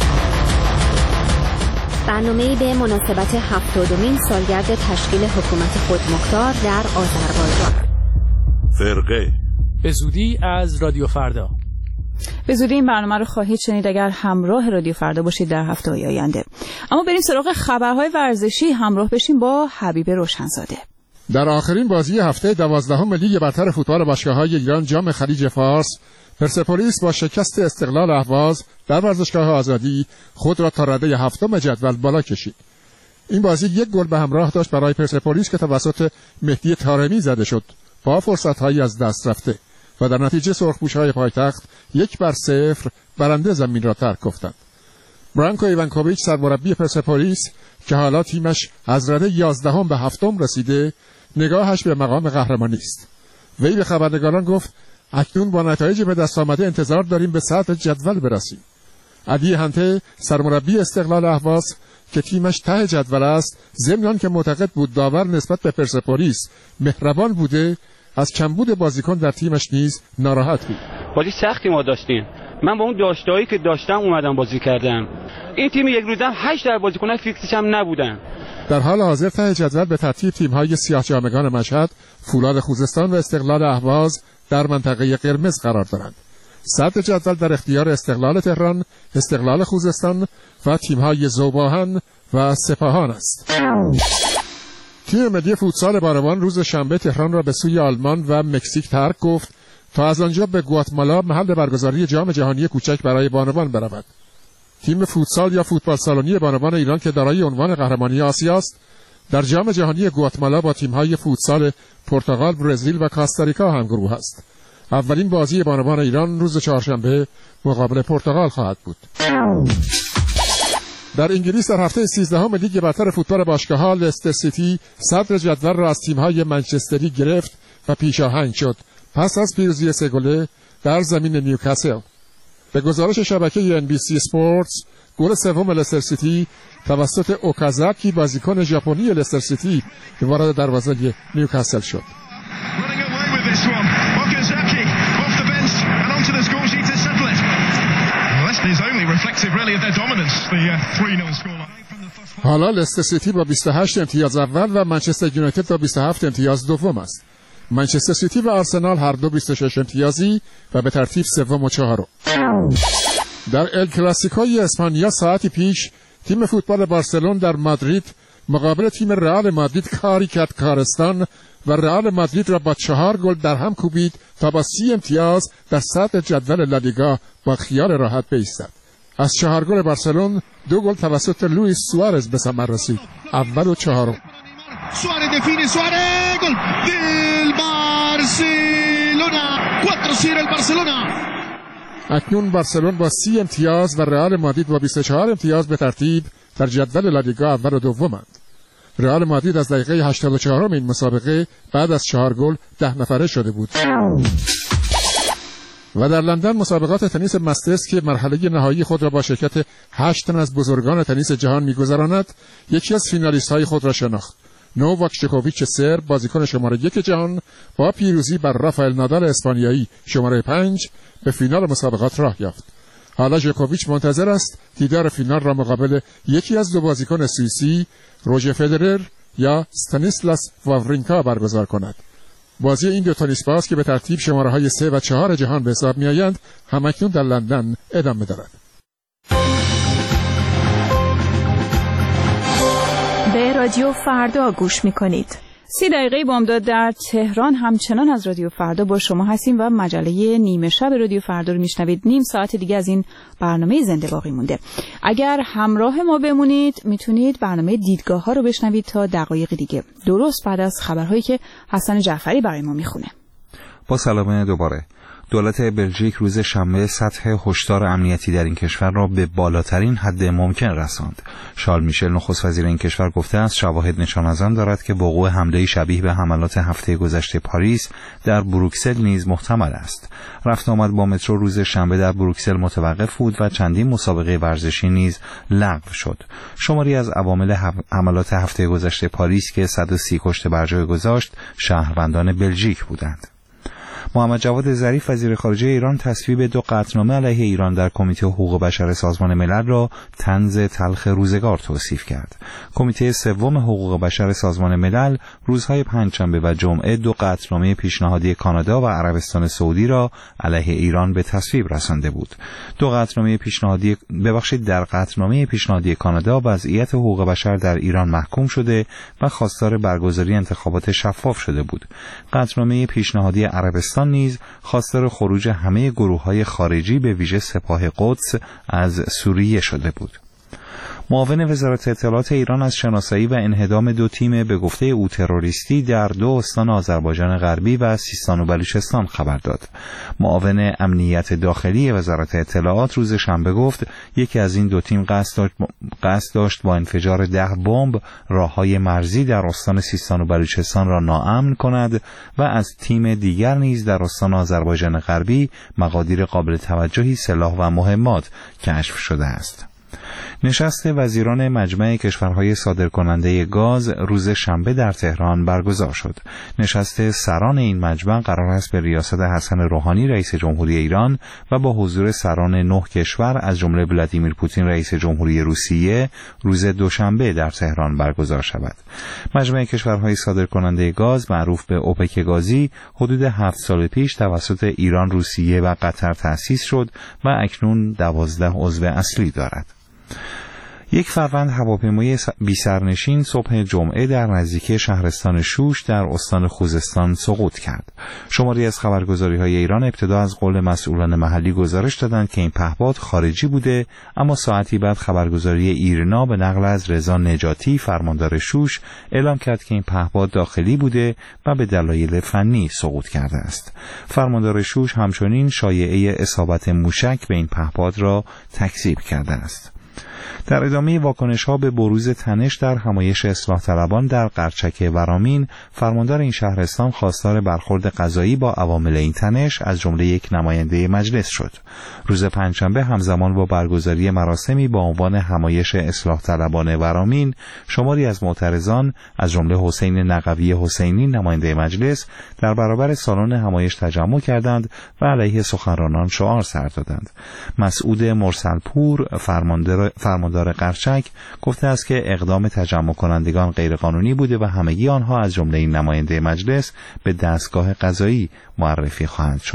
S20: برنامه‌ای به مناسبت 70مین سالگرد تشکیل حکومت خودمختار در آذربایجان.
S9: فرقه
S12: به زودی از رادیو فردا.
S1: به زودی این برنامه رو خواهید شنید اگر همراه رادیو فردا باشید در هفته‌های آینده. اما بریم سراغ خبرهای ورزشی، همراه بشیم با حبیب روشنزاده.
S21: در آخرین بازی هفته 12 لیگ برتر فوتبال باشگاه‌های ایران جام خلیج فارس، پرسپولیس با شکست استقلال اهواز در ورزشگاه آزادی خود را تا رده هفتم جدول بالا کشید. این بازی یک گل به همراه داشت برای پرسپولیس که توسط مهدی طارمی زده شد با فرصت‌هایی از دست رفته و در نتیجه سرخپوش‌های پایتخت 1-0 برنده زمین را ترک گفتند. برانکو ایوانکوویچ سرمربی پرسپولیس که حالا تیمش از رده 11 به 7 رسیده، نگاهش به مقام قهرمانی است. وی به خبرنگاران گفت اکنون با نتایج به دست آمده انتظار داریم به صدر جدول برسیم. علی هنته سرمربی استقلال اهواز که تیمش ته جدول است، ضمن که معتقد بود داور نسبت به پرسپولیس مهربان بوده، از کمبود بازیکن در تیمش نیز ناراحت بود.
S22: بازی سختی ما داشتیم، من با اون داشته‌هایی که داشتم اومدم بازی کردم. این تیم یک روزم 8 تا بازیکن فیکسش هم نبودن.
S21: در حال حاضر ته جدول به ترتیب تیم‌های سیاه‌جامگان مشهد، فولاد خوزستان و استقلال اهواز در منطقه قرمز قرار دارند. صدر جدول در اختیار استقلال تهران، استقلال خوزستان و تیم‌های ذوب‌آهن و سپاهان است. تیم ملی فوتسال بانوان روز شنبه تهران را به سوی آلمان و مکزیک ترک گفت تا از آنجا به گواتمالا محل برگزاری جام جهانی کوچک برای بانوان برود. تیم فوتسال یا فوتبال سالونی بانوان ایران که دارای عنوان قهرمانی آسیا است، در جام جهانی گواتمالا با تیم‌های فوتسال پرتغال، برزیل و کاستاریکا همگروه است. اولین بازی بانوان ایران روز چهارشنبه مقابل پرتغال خواهد بود. در انگلیس در هفته 13 لیگ برتر فوتبال باشگاه‌ها لستر سیتی صدر جدول را از تیم‌های منچستری گرفت و پیشاهنگ شد پس از پیروزی 3 گله در زمین نیوکاسل. به گزارش شبکه NBC اسپورتس، گل سوم لستر سیتی توسط اوکازاکی بازیکن ژاپنی لستر سیتی وارد دروازه نیوکاسل شد. حالا لستر سیتی با 28 امتیاز اول و منچستر یونایتد با 27 امتیاز دوم است. منچستر سیتی و آرسنال هر دو 26 امتیازی و به ترتیب سوم و چهارم. در ال کلاسیکوی اسپانیا ساعتی پیش تیم فوتبال بارسلون در مادرید مقابل تیم رئال مادرید کاری کرد کارستان و رئال مادرید را با 4 گل در هم کوبید تا با 30 امتیاز در صدر جدول لالیگا با خیال راحت بایستد. از 4 گل بارسلون 2 گل توسط لوئیس سوارز به ثمر رسید. اول و چهارم.
S2: Suárez define, Suárez, gol del Barcelona, 4-0 el Barcelona.
S21: اکنون بارسلون با 30 امتیاز و رئال مادرید با 24 امتیاز به ترتیب در جدول لالیگا اول و دومند. رئال مادرید از دقیقه 84 این مسابقه بعد از 4 گل 10 نفره شده بود. و در لندن مسابقات تنیس مسترز که مرحله نهایی خود را با شرکت 8 تن از بزرگان تنیس جهان می‌گذراند، یکی از فینالیست‌های خود را شناخت. نوواک جوکوویچ سرب، بازیکن شماره 1 جهان، با پیروزی بر رافائل نادال اسپانیایی شماره 5 به فینال مسابقات راه یافت. حالا جوکوویچ منتظر است دیدار فینال را مقابل یکی از 2 بازیکن سوئیسی، روژر فدرر یا استانیسلاس واورینکا برگزار کند. بازی این 2 تنیسباز که به ترتیب شماره‌های 3 و 4 جهان به حساب می‌آیند، همکنون در لندن ادامه دارد.
S10: به رادیو فردا گوش می‌کنید.
S1: 30 دقیقه بامداد در تهران همچنان از رادیو فردا با شما هستیم و مجله نیمه شب رادیو فردا رو میشنوید. نیم ساعت دیگه از این برنامه زنده باقی مونده. اگر همراه ما بمونید میتونید برنامه دیدگاه ها رو بشنوید تا دقایق دیگه، درست بعد از خبرهایی که حسن جعفری برای ما میخونه.
S7: با سلام دوباره. دولت بلژیک روز شنبه سطح هشدار امنیتی در این کشور را به بالاترین حد ممکن رساند. شارل میشل نخست وزیر این کشور گفته است شواهد نشان از آن دارد که وقوع حمله شبیه به حملات هفته گذشته پاریس در بروکسل نیز محتمل است. رفت آمد با مترو روز شنبه در بروکسل متوقف بود و چندین مسابقه ورزشی نیز لغو شد. شماری از عوامل حملات هفته گذشته پاریس که 130 کشته بر جای گذاشت شهروندان بلژیک بودند. محمد جواد ظریف وزیر خارجه ایران تصویب 2 قطعنامه علیه ایران در کمیته حقوق بشر سازمان ملل را طنز تلخ روزگار توصیف کرد. کمیته سوم حقوق بشر سازمان ملل روزهای پنجشنبه و جمعه 2 قطعنامه پیشنهادی کانادا و عربستان سعودی را علیه ایران به تصویب رسانده بود. در قطعنامه پیشنهادی کانادا وضعیت حقوق بشر در ایران محکوم شده و خواستار برگزاری انتخابات شفاف شده بود. قطعنامه پیشنهادی عربستان نیز خواستار خروج همه گروه‌های خارجی به ویژه سپاه قدس از سوریه شده بود. معاون وزارت اطلاعات ایران از شناسایی و انهدام 2 تیم به گفته او تروریستی در 2 استان آذربایجان غربی و سیستان و بلوچستان خبر داد. معاون امنیت داخلی وزارت اطلاعات روز شنبه گفت یکی از این 2 تیم قصد داشت با انفجار 10 بمب راههای مرزی در استان سیستان و بلوچستان را ناامن کند و از تیم دیگر نیز در استان آذربایجان غربی مقادیر قابل توجهی سلاح و مهمات کشف شده است. نشست وزیران مجمع کشورهای صادرکننده گاز روز شنبه در تهران برگزار شد. نشست سران این مجمع قرار است به ریاست حسن روحانی رئیس جمهوری ایران و با حضور سران 9 کشور از جمله ولادیمیر پوتین رئیس جمهوری روسیه روز دوشنبه در تهران برگزار شود. مجمع کشورهای صادرکننده گاز معروف به اوپک گازی حدود 7 سال پیش توسط ایران، روسیه و قطر تأسیس شد و اکنون 12 عضو اصلی دارد. 1 فروند هواپیمای بی‌سرنشین صبح جمعه در نزدیکی شهرستان شوش در استان خوزستان سقوط کرد. شماری از خبرگزاری‌های ایران ابتدا از قول مسئولان محلی گزارش دادند که این پهپاد خارجی بوده، اما ساعتی بعد خبرگزاری ایرنا به نقل از رضا نجاتی فرماندار شوش اعلام کرد که این پهپاد داخلی بوده و به دلایل فنی سقوط کرده است. فرماندار شوش همچنین شایعه اصابت موشک به این پهپاد را تکذیب کرده است. در ادامه واکنش‌ها به بروز تنش در همایش اصلاح طلبان در قرچک ورامین، فرماندار این شهرستان خواستار برخورد قضایی با عوامل این تنش از جمله 1 نماینده مجلس شد. روز پنجشنبه همزمان با برگزاری مراسمی با عنوان همایش اصلاح طلبان ورامین، شماری از معترضان از جمله حسین نقوی حسینی نماینده مجلس در برابر سالن همایش تجمع کردند و علیه سخنرانان شعار سر دادند. مسعود مرسلپور فرماندار قرچک گفته است که اقدام تجمع کنندگان غیرقانونی بوده و همگی آنها از جمله این نماینده مجلس به دستگاه قضایی معرفی خواهند شد.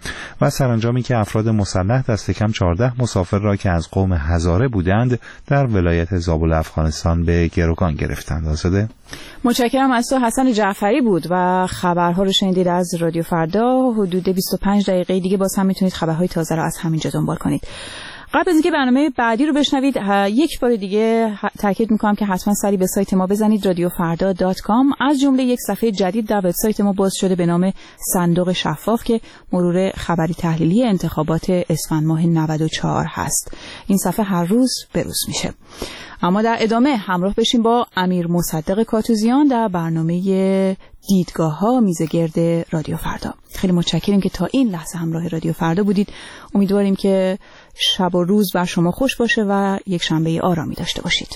S7: و سرانجامی که افراد مسلح دست کم 14 مسافر را که از قوم هزاره بودند در ولایت زابل افغانستان به گروگان گرفتند. آزاده،
S1: متشکرم از تو. حسن جعفری بود و خبرها رو شنیدید از رادیو فردا. حدود 25 دقیقه دیگه باز هم میتونید خبرهای تازه را از همینجا دنبال کنید. قبل از اینکه برنامه بعدی رو بشنوید، یک بار دیگه تاکید میکنم که حتما سری به سایت ما بزنید radiofarda.com. از جمله یک صفحه جدید در وبسایت ما باز شده به نام صندوق شفاف که مرور خبری تحلیلی انتخابات اسفند ماه 94 هست. این صفحه هر روز به روز میشه. اما در ادامه همراه بشیم با امیر مصدق کاتوزیان در برنامه دیدگاه‌ها میزگرد رادیو فردا. خیلی متشکریم که تا این لحظه همراه رادیو فردا بودید. امیدواریم که شب و روز بر شما خوش باشه و یک شنبه آرامی داشته باشید.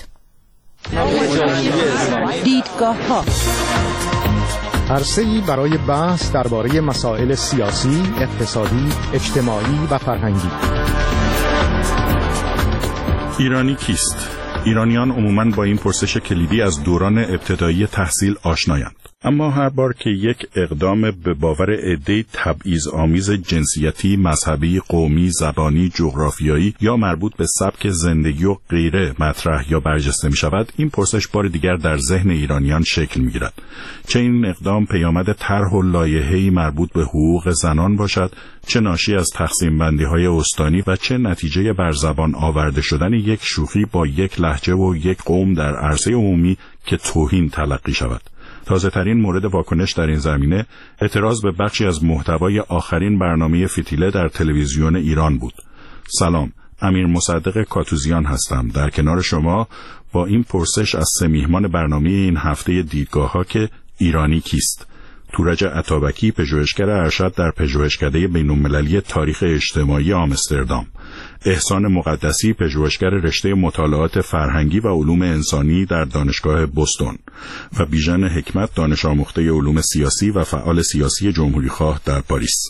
S15: دیدگاه‌ها،
S3: عرصه‌ای برای بحث درباره مسائل سیاسی، اقتصادی، اجتماعی و فرهنگی.
S9: ایرانی کیست؟ ایرانیان عموماً با این پرسش کلیدی از دوران ابتدایی تحصیل آشنایند. اما هر بار که یک اقدام به باور عده‌ای تبعیض‌آمیز جنسیتی، مذهبی، قومی، زبانی، جغرافیایی یا مربوط به سبک زندگی و غیره مطرح یا برجسته می شود، این پرسش بار دیگر در ذهن ایرانیان شکل می گیرد. چه این اقدام پیامد طرح و لایحه‌ای مربوط به حقوق زنان باشد، چه ناشی از تقسیم بندی‌های استانی و چه نتیجه بر زبان آورده شدن یک شوخی با یک لهجه و یک قوم در عرصه عمومی که توهین تلقی شود. تازه ترین مورد واکنش در این زمینه اعتراض به بخشی از محتوای آخرین برنامه فتیله در تلویزیون ایران بود. سلام، امیر مصدق کاتوزیان هستم. در کنار شما با این پرسش از سه میهمان برنامه این هفته دیدگاه‌ها که ایرانی کیست؟ تورج عطابکی، پژوهشگر ارشد در پژوهشکده بین‌المللی تاریخ اجتماعی آمستردام، احسان مقدسی، پژوهشگر رشته مطالعات فرهنگی و علوم انسانی در دانشگاه بوستون و بیژن حکمت، دانش آموخته علوم سیاسی و فعال سیاسی جمهوری‌خواه در پاریس.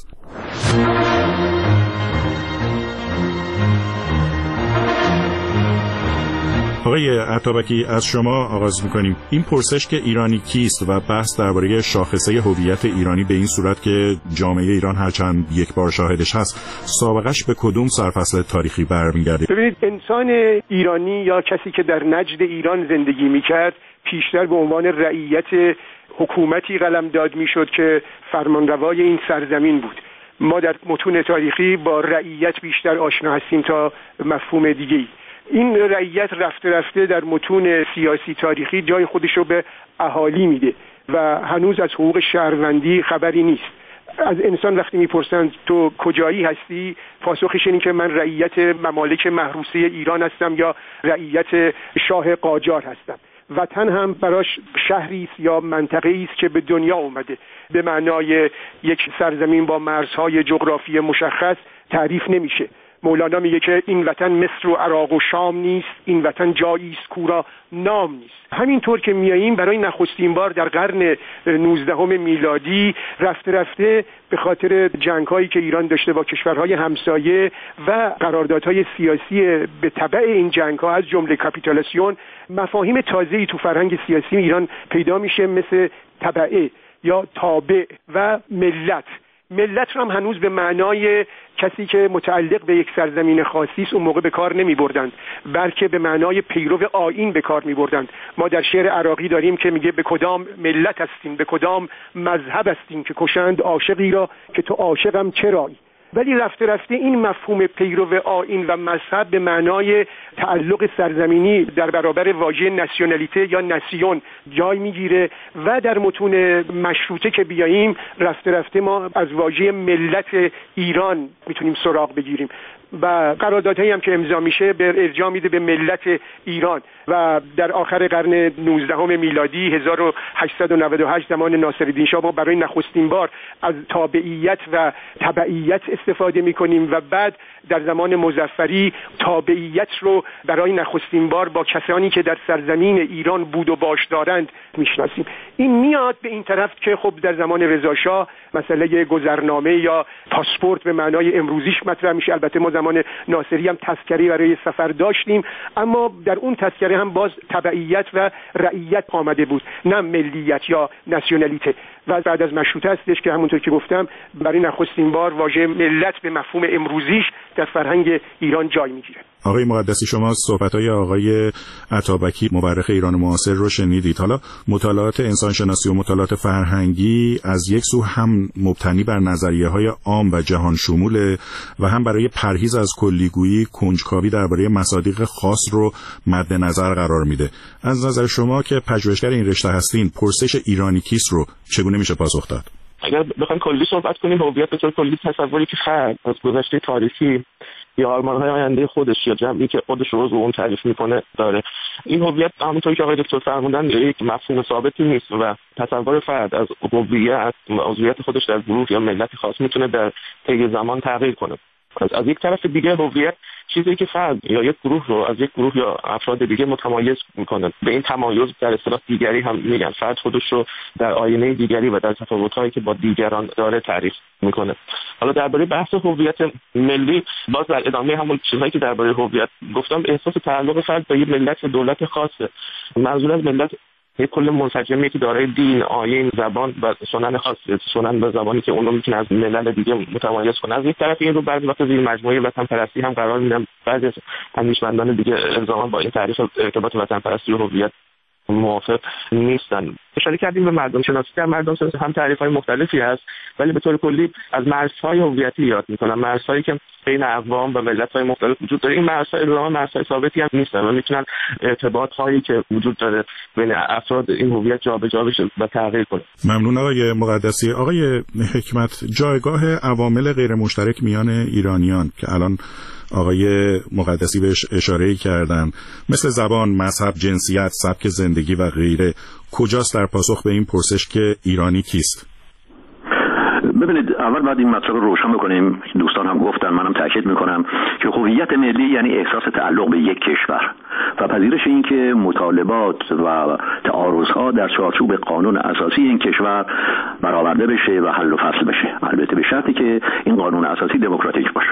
S9: آقای عطابکی، از شما آغاز می‌کنیم. این پرسش که ایرانی کیست و بحث درباره شاخصه هویت ایرانی به این صورت که جامعه ایران هرچند یک بار شاهدش هست، سابقش به کدوم سرفصل تاریخی برمیگرده؟
S18: ببینید، انسان ایرانی یا کسی که در نجد ایران زندگی می‌کرد پیشتر به عنوان رعیت حکومتی قلمداد می‌شد که فرمانروای این سرزمین بود. ما در متون تاریخی با رعیت بیشتر آشنا هستیم تا مفهوم دیگه‌ای. این رعیت رفته رفته در متون سیاسی تاریخی جای خودش رو به اهالی میده و هنوز از حقوق شهروندی خبری نیست. از انسان وقتی میپرسند تو کجایی هستی، پاسخش اینه که من رعیت ممالک محروسه ایران هستم یا رعیت شاه قاجار هستم. وطن هم براش شهری است یا منطقه‌ای است که به دنیا اومده، به معنای یک سرزمین با مرزهای جغرافی مشخص تعریف نمیشه. مولانا میگه که این وطن مصر و عراق و شام نیست، این وطن جایی است کورا نام نیست. همینطور که میاییم برای نخستین بار در قرن 19 میلادی رفته رفته به خاطر جنگ‌هایی که ایران داشته با کشورهای همسایه و قراردادهای سیاسی به تبع این جنگ‌ها از جمله کاپیتولاسیون، مفاهیم تازه‌ای تو فرهنگ سیاسی ایران پیدا میشه، مثل تبعه یا تابع و ملت. ملت رو هم هنوز به معنای کسی که متعلق به یک سرزمین خاصی است اون موقع به کار نمی بردند، بلکه به معنای پیرو آیین به کار می بردند. ما در شعر عراقی داریم که میگه به کدام ملت هستیم، به کدام مذهب هستیم که کشند عاشقی را که تو عاشقم چرایی. ولی رفته رفته این مفهوم پیرو آیین و مذهب به معنای تعلق سرزمینی در برابر واژه ناسیونالیته یا ناسیون جای میگیره و در متون مشروطه که بیاییم رفته رفته ما از واژه ملت ایران میتونیم سراغ بگیریم و قراردادهایی هم که امضا میشه به ارجاع میده به ملت ایران. و در آخر قرن 19 میلادی 1898 زمان ناصرالدین شاه ما برای نخستین بار از تابعیت و تبعیت استفاده میکنیم و بعد در زمان مظفری تابعیت رو برای نخستین بار با کسانی که در سرزمین ایران بود و باش دارند میشناسیم. این میاد به این طرف که خب در زمان رضا شاه مسئله گذرنامه یا پاسپورت به معنای امروزیش مطرح میشه. البته ما زمان ناصری هم تذکره برای سفر داشتیم، اما در اون تذکره هم باز تبعیت و رعیت آمده بود، نه ملیت یا ناسیونالیته. و بعد از مشروطه هستش که همونطور که گفتم برای نخستین بار واژه ملت به مفهوم امروزیش در فرهنگ ایران جای میگیره.
S9: آقای مقدسی، شما صحبت‌های آقای عطابکی مورخ ایران معاصر رو شنیدید. حالا مطالعات انسانشناسی و مطالعات فرهنگی از یک سو هم مبتنی بر نظریه‌های عام و جهان شموله و هم برای پرهیز از کلیگویی کنجکاوی درباره مصادیق خاص رو مد نظر قرار میده. از نظر شما که پژوهشگر این رشته هستین، پرسش ایرانی کیست رو چگونه میشه پاسخ داد؟
S4: اگر بخوایم کلی صحبت کنیم، هویت به طور کلی تصوری که فرد از گذشته تاریخی یا آرمان‌های آینده خودش یا جمعی که خودش رو اون تعریف میکنه داره. این هویت همونطوری که آقای دکتر فرمودن یک مفهوم ثابتی نیست و تصور فرد از هویت و عضویت خودش در گروه یا ملت خاص میتونه در طی زمان تغییر کنه. از یک طرف دیگه هویت چیزی که فرد یا یک گروه رو از یک گروه یا افراد دیگه متمایز میکنه. به این تمایز در اصطلاح دیگری هم میگن. فرد خودش رو در آینه دیگری و در تفاوت‌هایی که با دیگران داره تعریف میکنه. حالا درباره بحث هویت ملی، باز در ادامه همون چیزایی که درباره هویت گفتم، احساس تعلق فرد به یک ملت و دولت خاصه. منظور از ملت یک کل منسجمی که دارای دین، آیین، زبان و سنن خاصه، سنن و زبانی که اون رو میتونه از ملل دیگه متمایز کنه. از یک طرف این رو بعضی وقت زیر مجموعه وطن پرستی هم قرار میدن. بعضی از اندیشمندان دیگه الزاما با این تعریف ارتباط وطن پرستی و هویت موافق نیستن. اشاره کردیم به مردم شناسی. در مردم شناسی هم تعریف‌های مختلفی هست، ولی به طور کلی از مرزهای هویتی یاد میکنن، مرزهایی که بین اقوام و ملت‌های مختلف وجود داره. این مرزهای الزاما مرزهای ثابتی هم نیستن و میتونن ارتباط‌هایی که وجود داره بین افراد این هویت جابجا بشه و تغییر کنه.
S9: ممنون آقای مقدسی. آقای حکمت، جایگاه عوامل غیر مشترک میان ایرانیان که الان آقای مقدسی بهش اشاره کردن، مثل زبان، مذهب، جنسیت، سبک زندگی و غیره، کجاست در پاسخ به این پرسش که ایرانی کیست؟
S11: ببینید، اول باید این مطلب رو روشن بکنیم. دوستان هم گفتن، منم تاکید میکنم که هویت ملی یعنی احساس تعلق به یک کشور و پذیرش این که مطالبات و تعارضها در چارچوب قانون اساسی این کشور برآورده بشه و حل و فصل بشه، البته به شرطی که این قانون اساسی دموکراتیک باشه.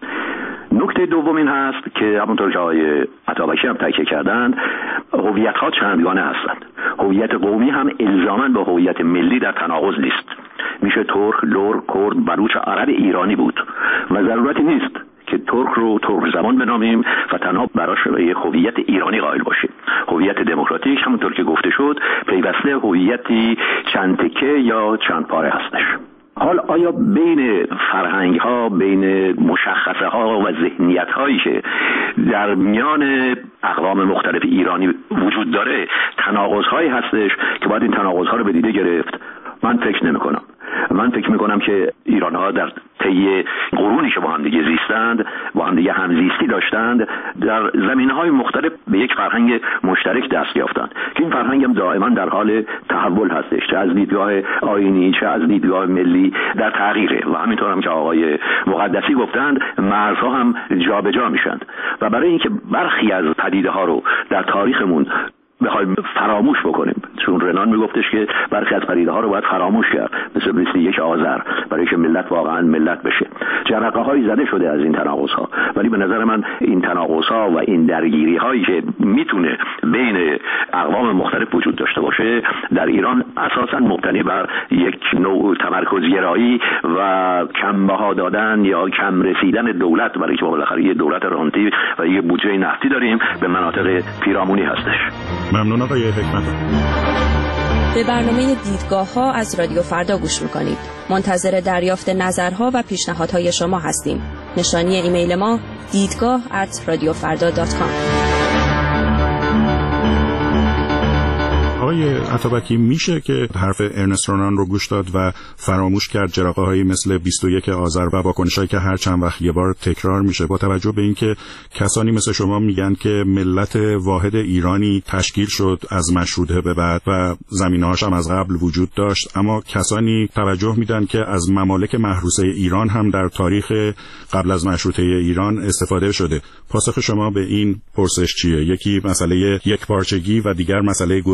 S11: نکته دوم این هست که همونطور که آقای عطابکی هم تاکید کردند، هویت‌ها چندگانه هستند. هویت قومی هم الزاماً با هویت ملی در تناقض نیست. میشه ترک، لور، کرد، بلوچ، عرب ایرانی بود و ضرورتی نیست که ترک رو ترک زبان بنامیم و تنها براش یک هویت ایرانی قائل باشیم. هویت دموکراتیک همونطور که گفته شد پیوسته هویتی چند تکه یا چند پاره هستش. حال آیا بین فرهنگ ها، بین مشخصه ها و ذهنیت هایی که در میان اقوام مختلف ایرانی وجود داره تناقض هایی هستش که باید این تناقض ها رو به دیده گرفت؟ من فکر نمی کنم. من فکر میکنم که ایران ها در طی قرونی که با هم دیگه زیستند، با هم دیگه همزیستی داشتند، در زمینهای مختلف به یک فرهنگ مشترک دست یافتند که این فرهنگ هم دائما در حال تحول هستش، چه از دیدگاه آیینی چه از دیدگاه ملی در تغییره و همینطور هم که آقای مقدسی گفتند مرزها هم جابجا میشند و برای اینکه برخی از پدیده ها رو در تاریخمون بخوایم فراموش بکنیم، چون رنان میگفتش که برخی از پدیده ها رو باید فراموش کرد، مثل 21 آذر، برای که ملت واقعا ملت بشه. جرقه هایی زده شده از این تناقض ها، ولی به نظر من این تناقض ها و این درگیری هایی که میتونه بین اقوام مختلف وجود داشته باشه در ایران اساسا مبتنی بر یک نوع تمرکزگرایی و کم بها دادن یا کم رسیدن دولت، برای که بالاخره یه دولت رانتی و یه بودجه نفتی داریم، به مناطق پیرامونی هستش.
S9: ممنون آقای حکمت.
S23: به برنامه دیدگاه ها از رادیو فردا گوش میکنید. منتظر دریافت نظرها و پیشنهادهای شما هستیم. نشانی ایمیل ما دیدگاه@radiofarda.com.
S9: آقای عطابکی، میشه که حرف ارنست رنان رو گوش داد و فراموش کرد جرقه هایی مثل 21 آذر و واکنشایی که هر چند وقت یه بار تکرار میشه، با توجه به اینکه کسانی مثل شما میگن که ملت واحد ایرانی تشکیل شد از مشروطه به بعد و زمینه‌هاش هم از قبل وجود داشت، اما کسانی توجه میدن که از ممالک محروسه ایران هم در تاریخ قبل از مشروطه ایران استفاده شده. پاسخ شما به این پرسش چیه؟ یکی مسئله یک پارچگی و دیگر مسئله گریز از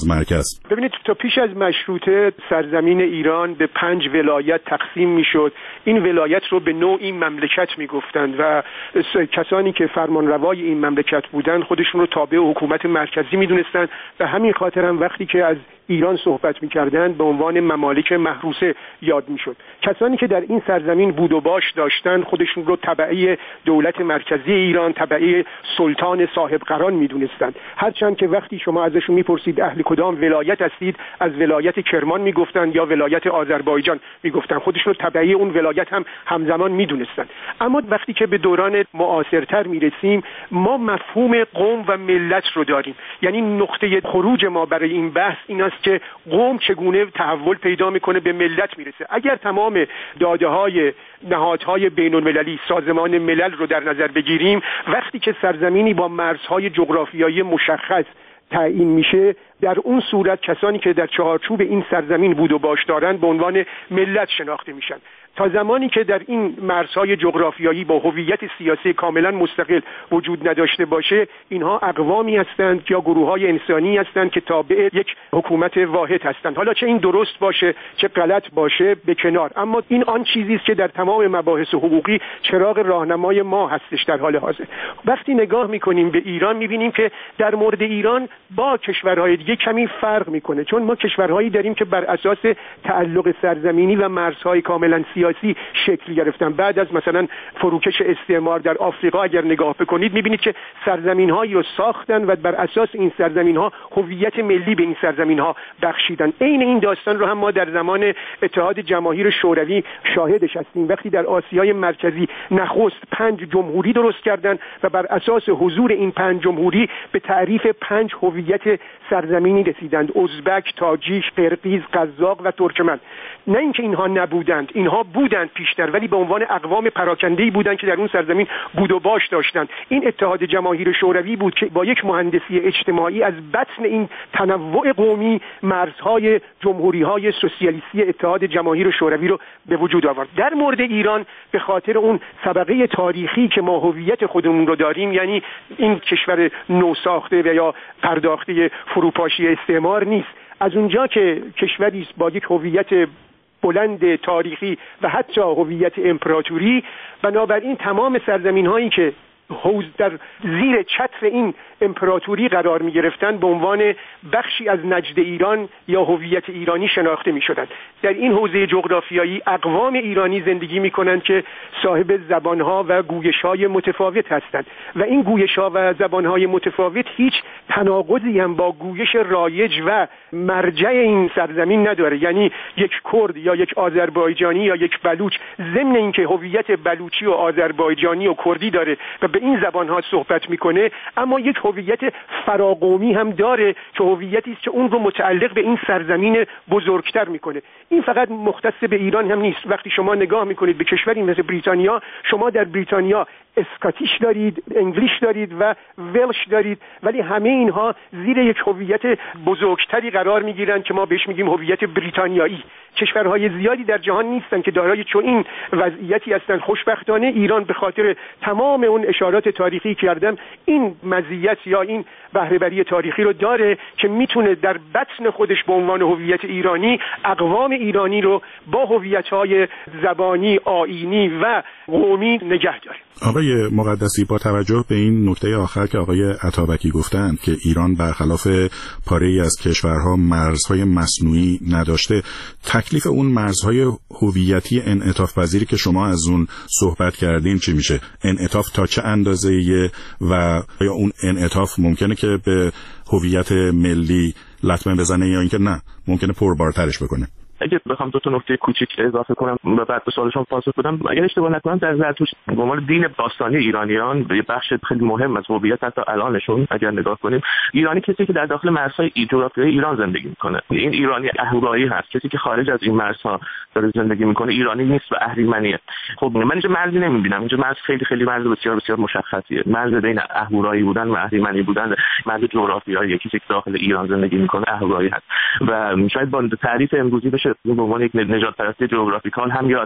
S9: مرکز؟
S18: ببینید تا پیش از مشروطه سرزمین ایران به 5 ولایت تقسیم میشد. این ولایت رو به نوعی مملکت میگفتند و کسانی که فرمانروای این مملکت بودند خودشون رو تابع حکومت مرکزی میدونستند. به همین خاطر هم وقتی که از ایران صحبت می‌کردند به عنوان ممالک محروسه یاد می‌شد. کسانی که در این سرزمین بود و باش داشتند خودشون رو تبعی دولت مرکزی ایران، تبعی سلطان صاحب قران می‌دونستند. هرچند که وقتی شما ازشون می‌پرسید اهل کدام ولایت هستید، از ولایت کرمان می‌گفتند یا ولایت آذربایجان می‌گفتند. خودشون رو تبعی اون ولایت هم همزمان می‌دونستند. اما وقتی که به دوران معاصرتر می‌رسیم ما مفهوم قوم و ملت رو داریم. یعنی نقطه خروج ما برای این بحث این است که قوم چگونه تحول پیدا میکنه به ملت میرسه. اگر تمام داده‌های نهادهای بین‌المللی سازمان ملل رو در نظر بگیریم، وقتی که سرزمینی با مرزهای جغرافیایی مشخص تعیین میشه، در اون صورت کسانی که در چهارچوب این سرزمین بود و باش دارند به عنوان ملت شناخته میشن. تا زمانی که در این مرزهای جغرافیایی با هویت سیاسی کاملا مستقل وجود نداشته باشه، اینها اقوامی هستند یا گروه‌های انسانی هستند که تابع یک حکومت واحد هستند. حالا چه این درست باشه چه غلط باشه به کنار، اما این آن چیزی است که در تمام مباحث حقوقی چراغ راهنمای ما هستش در حال حاضر. وقتی نگاه می‌کنیم به ایران می‌بینیم که در مورد ایران با کشورهای دیگه کمی فرق می‌کنه، چون ما کشورهایی داریم که بر اساس تعلق سرزمینی و مرزهای کاملا سیاسی شکل گرفتن. بعد از مثلا فروکش استعمار در آفریقا اگر نگاه بکنید می‌بینید که سرزمین‌هایی رو ساختن و بر اساس این سرزمین‌ها هویت ملی به این سرزمین‌ها بخشیدن. عین این داستان رو هم ما در زمان اتحاد جماهیر شوروی شاهدش هستیم. وقتی در آسیای مرکزی نخست 5 جمهوری درست کردند و بر اساس حضور این 5 جمهوری به تعریف 5 هویت سرزمینی رسیدند: ازبک، تاجیک، قرقیز، قزاق و ترکمن. نه اینکه اینها نبودند، اینها بودند پیشتر، ولی به عنوان اقوام پراکنده‌ای بودند که در اون سرزمین بود و باش داشتند. این اتحاد جماهیر شوروی بود که با یک مهندسی اجتماعی از بطن این تنوع قومی مرزهای جمهوری‌های سوسیالیستی اتحاد جماهیر شوروی رو به وجود آورد. در مورد ایران به خاطر اون سابقه تاریخی که ما هویت خودمون رو داریم، یعنی این کشور نوساخته و یا پرداخته فروپاشی استعمار نیست، از اونجا که کشوری است با یک هویت بلند تاریخی و حتی هویت امپراتوری، بنابراین تمام سرزمین‌هایی که حوز در زیر چتر این امپراتوری قرار می گرفتن به عنوان بخشی از نجد ایران یا هویت ایرانی شناخته می شدند. در این حوزه جغرافیایی اقوام ایرانی زندگی می کنند که صاحب زبانها و گویش‌های متفاوت هستند و این گویش‌ها و زبانهای متفاوت هیچ تناقضی هم با گویش رایج و مرجع این سرزمین نداره. یعنی یک کرد یا یک آذربایجانی یا یک بلوچ ضمن اینکه هویت بلوچی و آذربایجانی و کردی داره و به این زبان‌ها صحبت می‌کنه، اما یک هویت فراقومی هم داره که هویتی است که اون رو متعلق به این سرزمین بزرگتر می‌کنه. این فقط مختص به ایران هم نیست. وقتی شما نگاه می‌کنید به کشوری مثل بریتانیا، شما در بریتانیا اسکاتیش دارید، انگلیش دارید و ولش دارید، ولی همه اینها زیر یک هویت بزرگتری قرار می‌گیرند که ما بهش میگیم هویت بریتانیایی. کشورهای زیادی در جهان نیستن که دارای چنین وضعیتی هستند. خوشبختانه ایران به خاطر تمام اون اشارات تاریخی کردم این مزیت یا این بهره‌وری تاریخی رو داره که میتونه در بطن خودش به عنوان هویت ایرانی اقوام ایرانی رو با هویت‌های زبانی، آیینی و قومی نگه داره.
S9: آقای مقدسی، با توجه به این نکته آخر که آقای عطابکی گفتند که ایران برخلاف پاره‌ای از کشورها مرزهای مصنوعی نداشته، تکلیف اون مرزهای هویتی انعطاف پذیری که شما از اون صحبت کردین چی میشه؟ انعطاف تا چه اندازه‌ایه و یا اون انعطاف ممکنه که به هویت ملی لطمه بزنه یا اینکه نه ممکنه پربارترش بکنه؟
S4: اگه بخوام 2 نکته کوچیک اضافه کنم و بعد به سوالشون پاسخ بدم، اگر اشتباه نکنم در زرتشت به عنوان دین باستانی ایرانیان یه بخش خیلی مهم از هویت حتی الانشون اگر نگاه کنیم، ایرانی کسی که در داخل مرزهای جغرافیایی ایران زندگی میکنه. این ایرانی اهورایی هست. کسی که خارج از این مرزها داره زندگی میکنه ایرانی نیست و اهریمنیه. خب من اینجا مرزی نمیبینم. اینجا مرز خیلی مرز بسیار بسیار مشخصیه. مرز بین اهورایی بودن و اهریمنی بودن، مرز جغرافیایی کسی که داخل ایران زندگی میکنه اهورایی هست و شاید با تعریف امروزی بشه به عنوان یک نژاد پرستی جغرافیکال هم یاد کرد.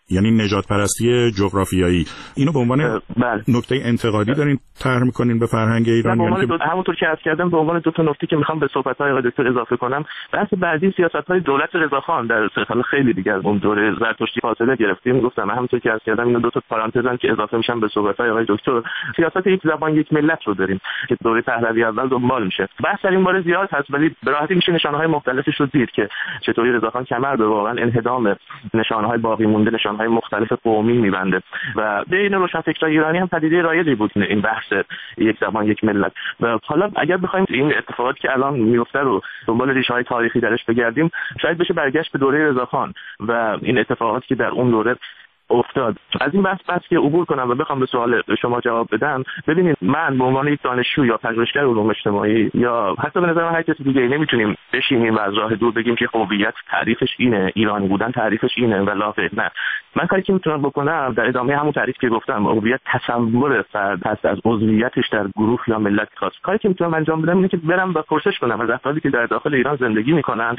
S9: یعنی نژاد پرستی جغرافیایی. اینو به عنوان نکته انتقادی دارین طرح می‌کنین به فرهنگ ایران؟
S4: یعنی همونطور که عرض کردم به عنوان دو تا نکته که می‌خوام به صحبت‌های آقای دکتر اضافه کنم. بحث بعدی سیاست‌های دولت رضاخان در سال خیلی دیگه از اون دوره زرتشتی فاصله گرفتیم. گفتم همونطور که عرض کردم اینا دو تا پارانتزن که اضافه میشن به صحبت‌های آقای دکتر. سیاست یک زبان یک ملت رو داریم که دوره پهلوی اول دنبال میشه. بحث در این باره زیاد هست ولی به راحتی میشه نشانه‌های مختلفش رو دید که چطوری رضاخان کمر به واقعا انهدام نشانه‌های باقی مونده، نشانه‌های مختلف قومی می‌بنده و بین روشنفکرای ایرانی هم پدیده رایجی بود این بحث یک زبان یک ملت. و حالا اگر بخوایم این اتفاقاتی که الان میفته رو دنبال ریشه‌های تاریخی درش بگردیم، شاید بشه برگشت به دوره رضاخان و این اتفاقاتی که در اون دوره افتاد. از این بحث که عبور کنم و بخوام به سوال شما جواب بدم، ببینید من به عنوان یک دانشجو یا پژوهشگر علوم اجتماعی یا حتی به نظر من هر کسی دیگه نمیتونیم بشینیم و از راه دور بگیم که هویت تعریفش اینه، ایرانی بودن تعریفش اینه و لا نه. من کاری که میتونم بکنم در ادامه همون تعریفی که گفتم، هویت تصور فرد هست از عضویتش در گروه یا ملت خاص. کاری که میتونم انجام بدم اینه که برم و پرسش کنم از افرادی که در داخل ایران زندگی میکنن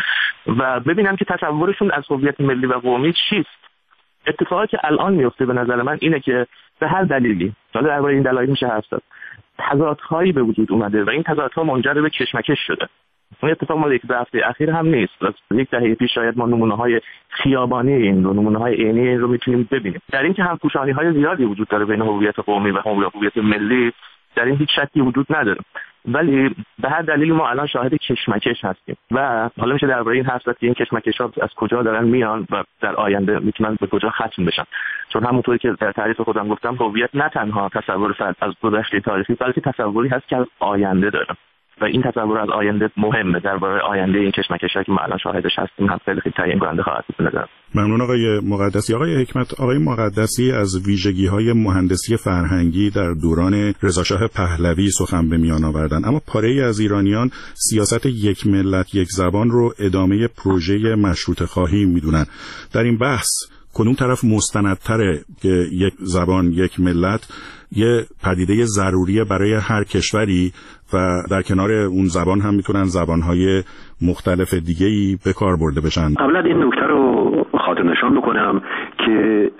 S4: و ببینم که تصورشون از هویت ملی و قومی چیست. اتفاقی که الان میفته به نظر من اینه که به هر دلیلی، حالا درباره این دلایل میشه حرف زد، تضادهایی به وجود اومده و این تضادها منجر به کشمکش شده. این اتفاق مال یک هفته اخیر هم نیست. از یک دهه پیش شاید ما نمونه‌های خیابانی این رو، نمونه‌های عینی این رو میتونیم ببینیم. در این که همپوشانی‌های زیادی وجود داره بین هویت قومی و هویت ملی، در این هیچ شکی وجود نداره. ولی به هر دلیلی ما الان شاهد کشمکش هستیم و حالا میشه درباره این حرف زد که این کشمکش‌ها از کجا دارن میان و در آینده میتونن به کجا ختم بشن. چون همونطوری که در تعریف خودم گفتم، هویت نه تنها تصور فرد از گذشته تاریخی، بلکه تصوری هست که از آینده داره و این تصور از آینده مهمه. درباره آینده این کشمکش‌ها که ما الان شاهدش هستیم هم خیلی تعیین کننده خواهد بود.
S9: ممنون آقای مقدسی. آقای حکمت، آقای مقدسی از ویژگی‌های مهندسی فرهنگی در دوران رضاشاه پهلوی سخن به میان آوردن، اما پاره‌ای از ایرانیان سیاست یک ملت یک زبان رو ادامه پروژه مشروطه خواهی می‌دونن. در این بحث کدوم طرف مستندتره که یک زبان یک ملت یه پدیده ضروریه برای هر کشوری و در کنار اون زبان هم میتونن زبانهای مختلف دیگه‌ای به کار برده بشن؟
S11: قبلا این نکته رو خاطر نشان بکنم که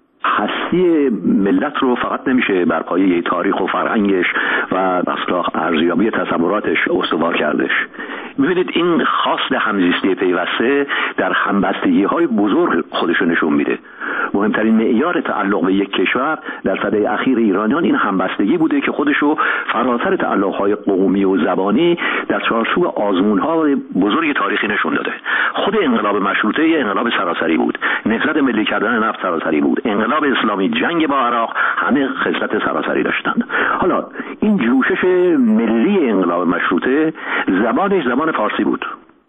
S11: هستی ملت رو فقط نمیشه بر پایه تاریخ و فرهنگش و اصلا ارزیابی تصوراتش استوار کردش. ببینید این خواست همزیستی پیوسته در همبستگی‌های بزرگ خودشو نشون میده. مهمترین معیار تعلق به یک کشور در سده اخیر ایرانیان این همبستگی بوده که خودشو فراتر تعلق‌های قومی و زبانی در چارچوب آزمون‌های بزرگ تاریخی نشون داده. خود انقلاب مشروطه انقلاب سراسری بود، نهضت ملی کردن نفت سراسری بود، انقلاب اسلامی، جنگ با عراق، همه خصلت سراسری داشتند. حالا این جوشش ملی انقلاب مشروطه زبانش زبان فارسی بود.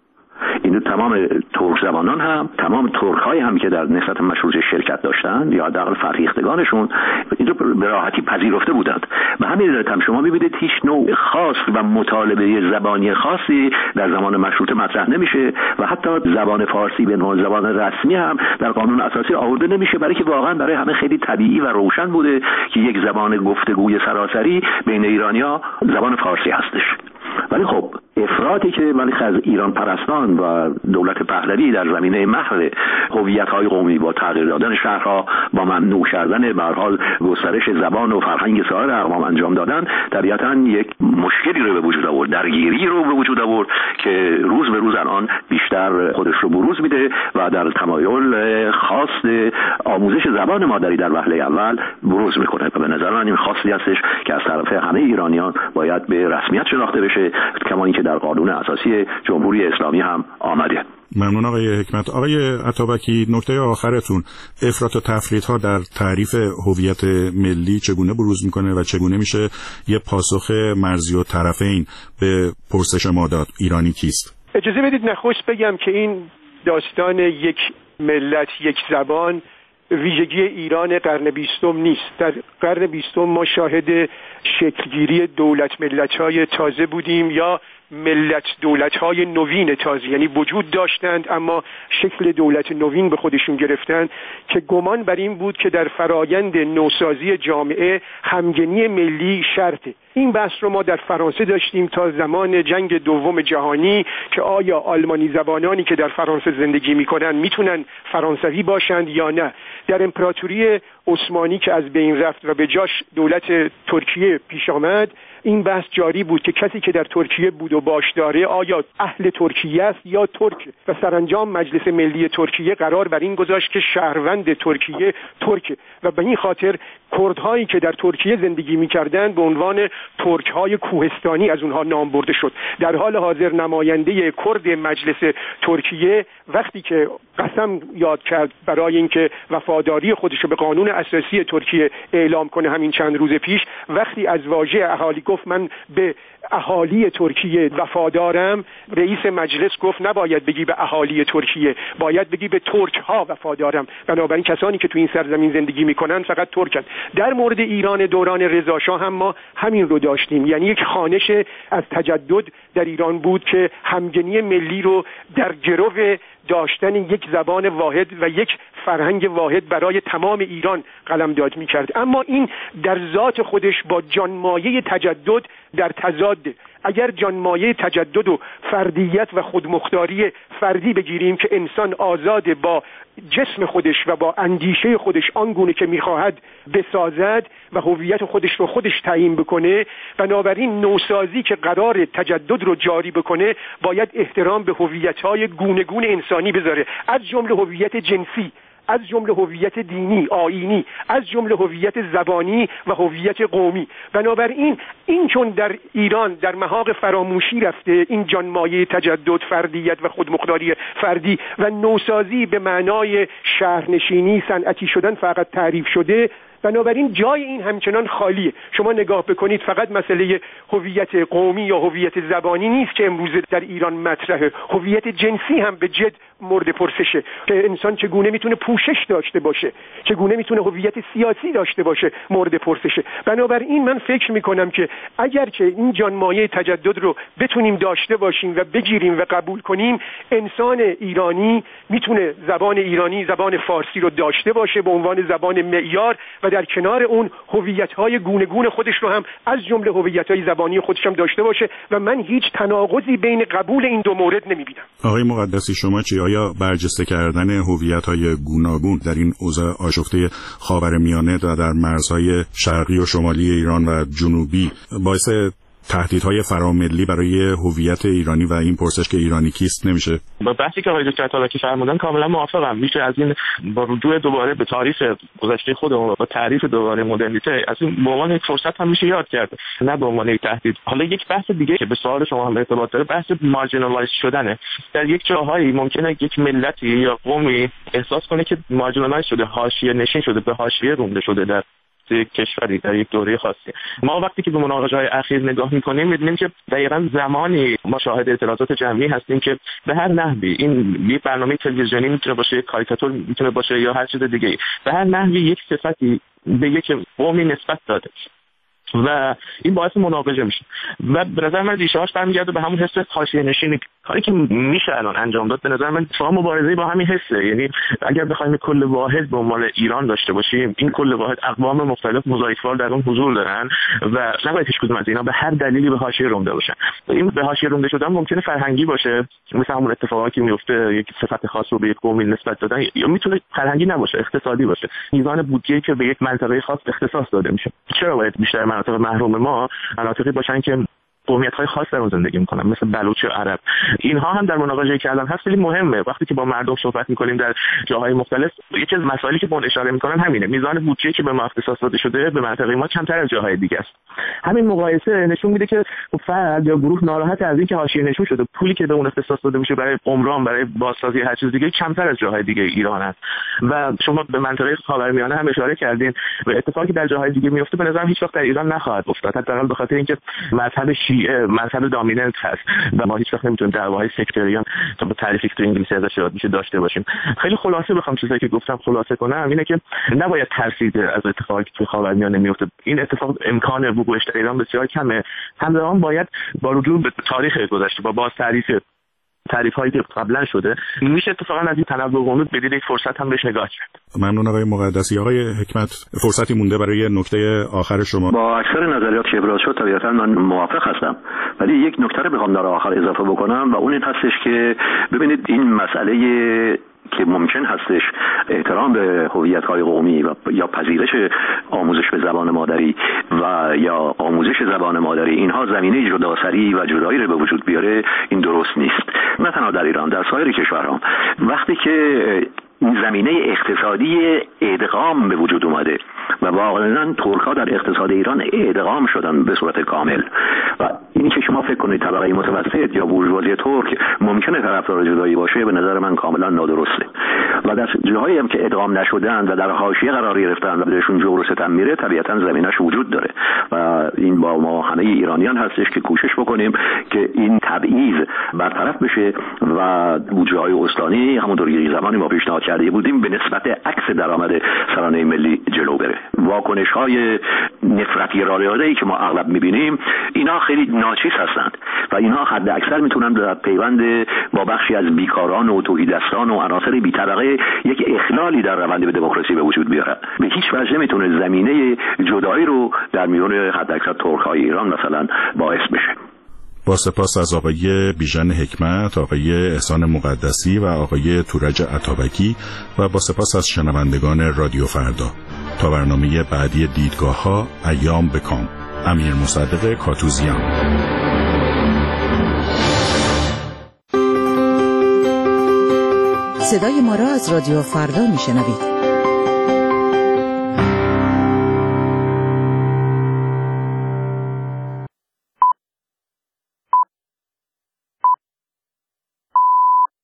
S11: این تمام ترک زبانان هم، تمام ترک های هم که در نهضت مشروطه شرکت داشتند یا حداقل فرهیختگانشون این رو به راحتی پذیرفته بودند. به همین علت هم شما می‌بینید هیچ نوع خاص و مطالبه زبانی خاصی در زمان مشروطه مطرح نمیشه و حتی زبان فارسی به عنوان زبان رسمی هم در قانون اساسی آورده نمیشه، برای که واقعا برای همه خیلی طبیعی و روشن بوده که یک زبان گفتگوی سراسری بین ایرانی‌ها زبان فارسی هستش. ولی خب افراطی که از ایران پرستان و دولت پهلوی در زمینه محو هویت‌های قومی با تغییر دادن شهرها، با ممنوع کردن به هر حال گسترش زبان و فرهنگ سایر اقوام انجام دادن، طبیعتاً یک مشکلی رو به وجود آورد، درگیری رو به وجود آورد که روز به روز الان بیشتر خودش رو بروز میده و در تمایل خواست آموزش زبان مادری در وهله اول بروز میکنه و به نظر من این خاصی هستش که از طرف همه ایرانیان باید به رسمیت شناخته بشه، کما اینکه در قانون اساسی جمهوری اسلامی هم آمده.
S9: ممنون آقای حکمت. آقای عطابکی، نکته آخرتون، افراط و تفریط‌ها در تعریف هویت ملی چگونه بروز میکنه و چگونه میشه یه پاسخ مرزی و طرفین به پرسش ما داد ایرانی کیست؟
S18: اجازه بدید نخست بگم که این داستان یک ملت یک زبان ویژگی ایران قرن 20 نیست. در قرن 20 ما شاهد شکلگیری دولت ملت‌های تازه بودیم یا ملت دولت‌های نوین تازه، یعنی وجود داشتند اما شکل دولت نوین به خودشون گرفتند که گمان بر این بود که در فرایند نوسازی جامعه همگنی ملی شرطه. این بحث رو ما در فرانسه داشتیم تا زمان جنگ دوم جهانی که آیا آلمانی زبانانی که در فرانسه زندگی میکنن میتونن فرانسوی باشند یا نه. در امپراتوری عثمانی که از بین رفت و به جاش دولت ترکیه پیش آمد، این بحث جاری بود که کسی که در ترکیه بود و باش داره آیا اهل ترکیه است یا ترک، و سرانجام مجلس ملی ترکیه قرار بر این گذاشت که شهروند ترکیه ترک، و به این خاطر کردهایی که در ترکیه زندگی می‌کردند به عنوان ترک‌های کوهستانی از اونها نام برده شد. در حال حاضر نماینده کرد مجلس ترکیه وقتی که قسم یاد کرد برای اینکه وفاداری خودش رو به قانون اساسی ترکیه اعلام کنه همین چند روز پیش، وقتی از واژه اهالی گفت من به اهالی ترکیه وفادارم، رئیس مجلس گفت نباید بگی به اهالی ترکیه، باید بگی به ترک ها وفادارم. بنابراین کسانی که تو این سرزمین زندگی میکنن فقط ترکن. در مورد ایران دوران رضا شاه هم ما همین رو داشتیم، یعنی یک خوانش از تجدد در ایران بود که همگنی ملی رو در گرو داشتن یک زبان واحد و یک فرهنگ واحد برای تمام ایران قلمداد می‌کرد. اما این در ذات خودش با جانمایه تجدد در تضاد. اگر جانمایه تجدد و فردیت و خودمختاری فردی بگیریم که انسان آزاد با جسم خودش و با اندیشه خودش آنگونه که می‌خواهد بسازد و هویت خودش رو خودش تعیین بکنه، بنابراین نوسازی که قرار تجدد رو جاری بکنه باید احترام به هویت‌های گوناگون انسانی بذاره، از جمله هویت جنسی، از جمله هویت دینی، آیینی، از جمله هویت زبانی و هویت قومی. بنابراین این چون در ایران در محاق فراموشی رفته، این جانمایه تجدد، فردیت و خودمختاری فردی و نوسازی به معنای شهرنشینی، صنعتی شدن فقط تعریف شده، بنابراین جای این همچنان خالیه. شما نگاه بکنید فقط مسئله هویت قومی یا هویت زبانی نیست که امروز در ایران مطرحه، هویت جنسی هم به جد مورد پرسشه که انسان چگونه میتونه پوشش داشته باشه، چگونه میتونه هویت سیاسی داشته باشه، مورد پرسشه. بنابراین من فکر میکنم که اگر که این جانمایه تجدد رو بتونیم داشته باشیم و بگیریم و قبول کنیم، انسان ایرانی میتونه زبان ایرانی، زبان فارسی رو داشته باشه به عنوان زبان معیار و در کنار اون هویت‌های گوناگون خودش رو هم از جمله هویت‌های زبانی خودش هم داشته باشه و من هیچ تناقضی بین قبول این دو مورد نمی‌بینم.
S9: آقای مقدسی شما چی؟ آیا برجسته کردن هویت‌های گوناگون در این اوضاع آشفته خاورمیانه و در مرزهای شرقی و شمالی ایران و جنوبی باعث تهدیدهای فراملی برای هویت ایرانی و این پرسش که ایرانی کیست نمیشه؟
S4: با بحثی که آقای دکتر طالقی فرمودن کاملا موافقم. میشه از این با رجوع دوباره به تاریخ گذشته خودمون با تعریف دوباره مدرنیته از این به عنوان یک فرصت هم میشه یاد کرد، نه به عنوان یک تهدید. حالا یک بحث دیگه که به سوال شما هم ارتباط داره، بحث مارجینالایز شدنه. در یک جاهایی ممکنه یک ملتی یا قومی احساس کنه که مارجینالایز شده، حاشیه نشین شده، به حاشیه رونده شده در یک کشوری در یک دوره خاصی. ما وقتی که به مناقشه‌های اخیر نگاه می‌کنیم می‌بینیم که دقیقاً زمانی ما شاهد اعتراضات جمعی هستیم که به هر نحوی این یک برنامه تلویزیونی میتونه باشه، کاریکاتور میتونه باشه یا هر چیز دیگه‌ای، به هر نحوی یک صفتی به یک قومی نسبت داده و این باعث مناقشه میشه و به نظر من ریشه‌اش برمیگرده به همون حس حاشیه نشینی. کاری که میشه الان انجام داد به نظر من شما مبارزه با همین حسه. یعنی اگر بخوایم کل واحد به عنوان ایران داشته باشیم، این کل واحد اقوام مختلف موزاییک‌وار در اون حضور دارن و نباید هیچ کدوم از اینا به هر دلیلی به حاشیه رونده باشن. این به حاشیه رونده شدن ممکنه فرهنگی باشه، مثل همون اتفاقاتی که میفته یک صفت خاص رو به یک قومی نسبت دادن، یا میتونه فرهنگی نباشه، اقتصادی باشه، میزان بودجه‌ای که به یک منطقه خاص اختصاص داده میشه. چرا باید بیشتر مناطق محروم ما مناطقی باشن که قومیت‌های خاص در اون زندگی می‌کنن، مثل بلوچ و عرب؟ اینها هم در مناقشه که الان هست خیلی مهمه. وقتی که با مردم صحبت می‌کنیم در جاهای مختلف، یکی از مسائلی که بهش اشاره می‌کنن همینه، میزان بودجه‌ای که به ما اختصاص داده شده به منطقه ما کمتر از جاهای دیگه است. همین مقایسه نشون میده که فرد یا گروه ناراحت از اینکه حاشیه نشون شده، پولی که به اون اختصاص داده میشه برای عمران، برای بازسازی هر چیز دیگه کمتر از جاهای دیگه ایران است. و شما به منطقه خاورمیانه هم اشاره کردین و اتفاقی در جاهای دیگه میفته به نظرم هیچ وقت در ایران نخواهد افتاد، حداقل به خاطر اینکه مذهب شیعه مذهب دامیننت هست و ما هیچ وقت نمیتونیم دعواهای سکتریان تا به تعریفی که تو انگلیسی ازش یاد میشه داشته باشیم. خیلی خلاصه بخوام چیزایی که گفتم خلاصه کنم اینه که نباید ترسید از اتفاقی که تو خاورمیانه میفته. این اتفاق امکان وقوعش در ایران بسیار کمه. همزمان باید با رجوع به تاریخ گذشته با باز تعریف‌هایی که قبلا شده میشه اتفاقا از این تنوع قومی بدید یک فرصت هم بهش نگاه کرد.
S9: ممنون آقای مقدسی. آقای حکمت، فرصتی مونده برای نکته آخر شما.
S11: با اکثر نظریات که ابراز شد طبیعتا من موافق هستم، ولی یک نکته رو بخوام در آخر اضافه بکنم و اون این هستش که ببینید این مسئله که ممکن هستش احترام به هویت‌های قومی و یا پذیرش آموزش به زبان مادری و یا آموزش زبان مادری، اینها زمینه جداسری و جدایی رو به وجود بیاره، این درست نیست. نه تنها در ایران، در سایر کشورها وقتی که زمینه اقتصادی ادغام به وجود اومده و واقعا ترک‌ها در اقتصاد ایران ادغام شدن به صورت کامل و اینی که شما فکر کنید طبقه متوسط یا بورژوازی ترک ممکنه طرفدار جدایی باشه، به نظر من کاملا نادرسته. و در جاهایی هم که ادغام نشدن و در حاشیه قرار گرفتن و بهشون جور و ستم میره، طبیعتا زمینش وجود داره و این با ما همه ایرانیان هستش که کوشش بکنیم که این تبعیض برطرف بشه و بودجه‌های استانی همونطور که زمانی ما پیشنهاد کرده بودیم به نسبت عکس درآمد سرانه ملی جلو بره. واکنش‌های نفرت‌گرایانه‌ای که ما اغلب می‌بینیم اینا خیلی ناچیز هستند و اینها حد اکثر میتونن در پیوند با بخشی از بیکاران و توحیدستان و عناصر بی‌طبقه یک اخلالی در روند به دموکراسی به وجود بیاره. به هیچ وجه نمیتونه زمینه جدایی رو در میون حد اکثر ترک‌های ایران مثلا باعث بشه.
S9: با سپاس از آقای بیژن حکمت، آقای احسان مقدسی و آقای تورج عطابکی و با سپاس از شنوندگان رادیو فردا. تا برنامه بعدی دیدگاه‌ها، ایام بکام. امیر مصدق کاتوزیان.
S15: صدای ما را از رادیو فردا میشنوید.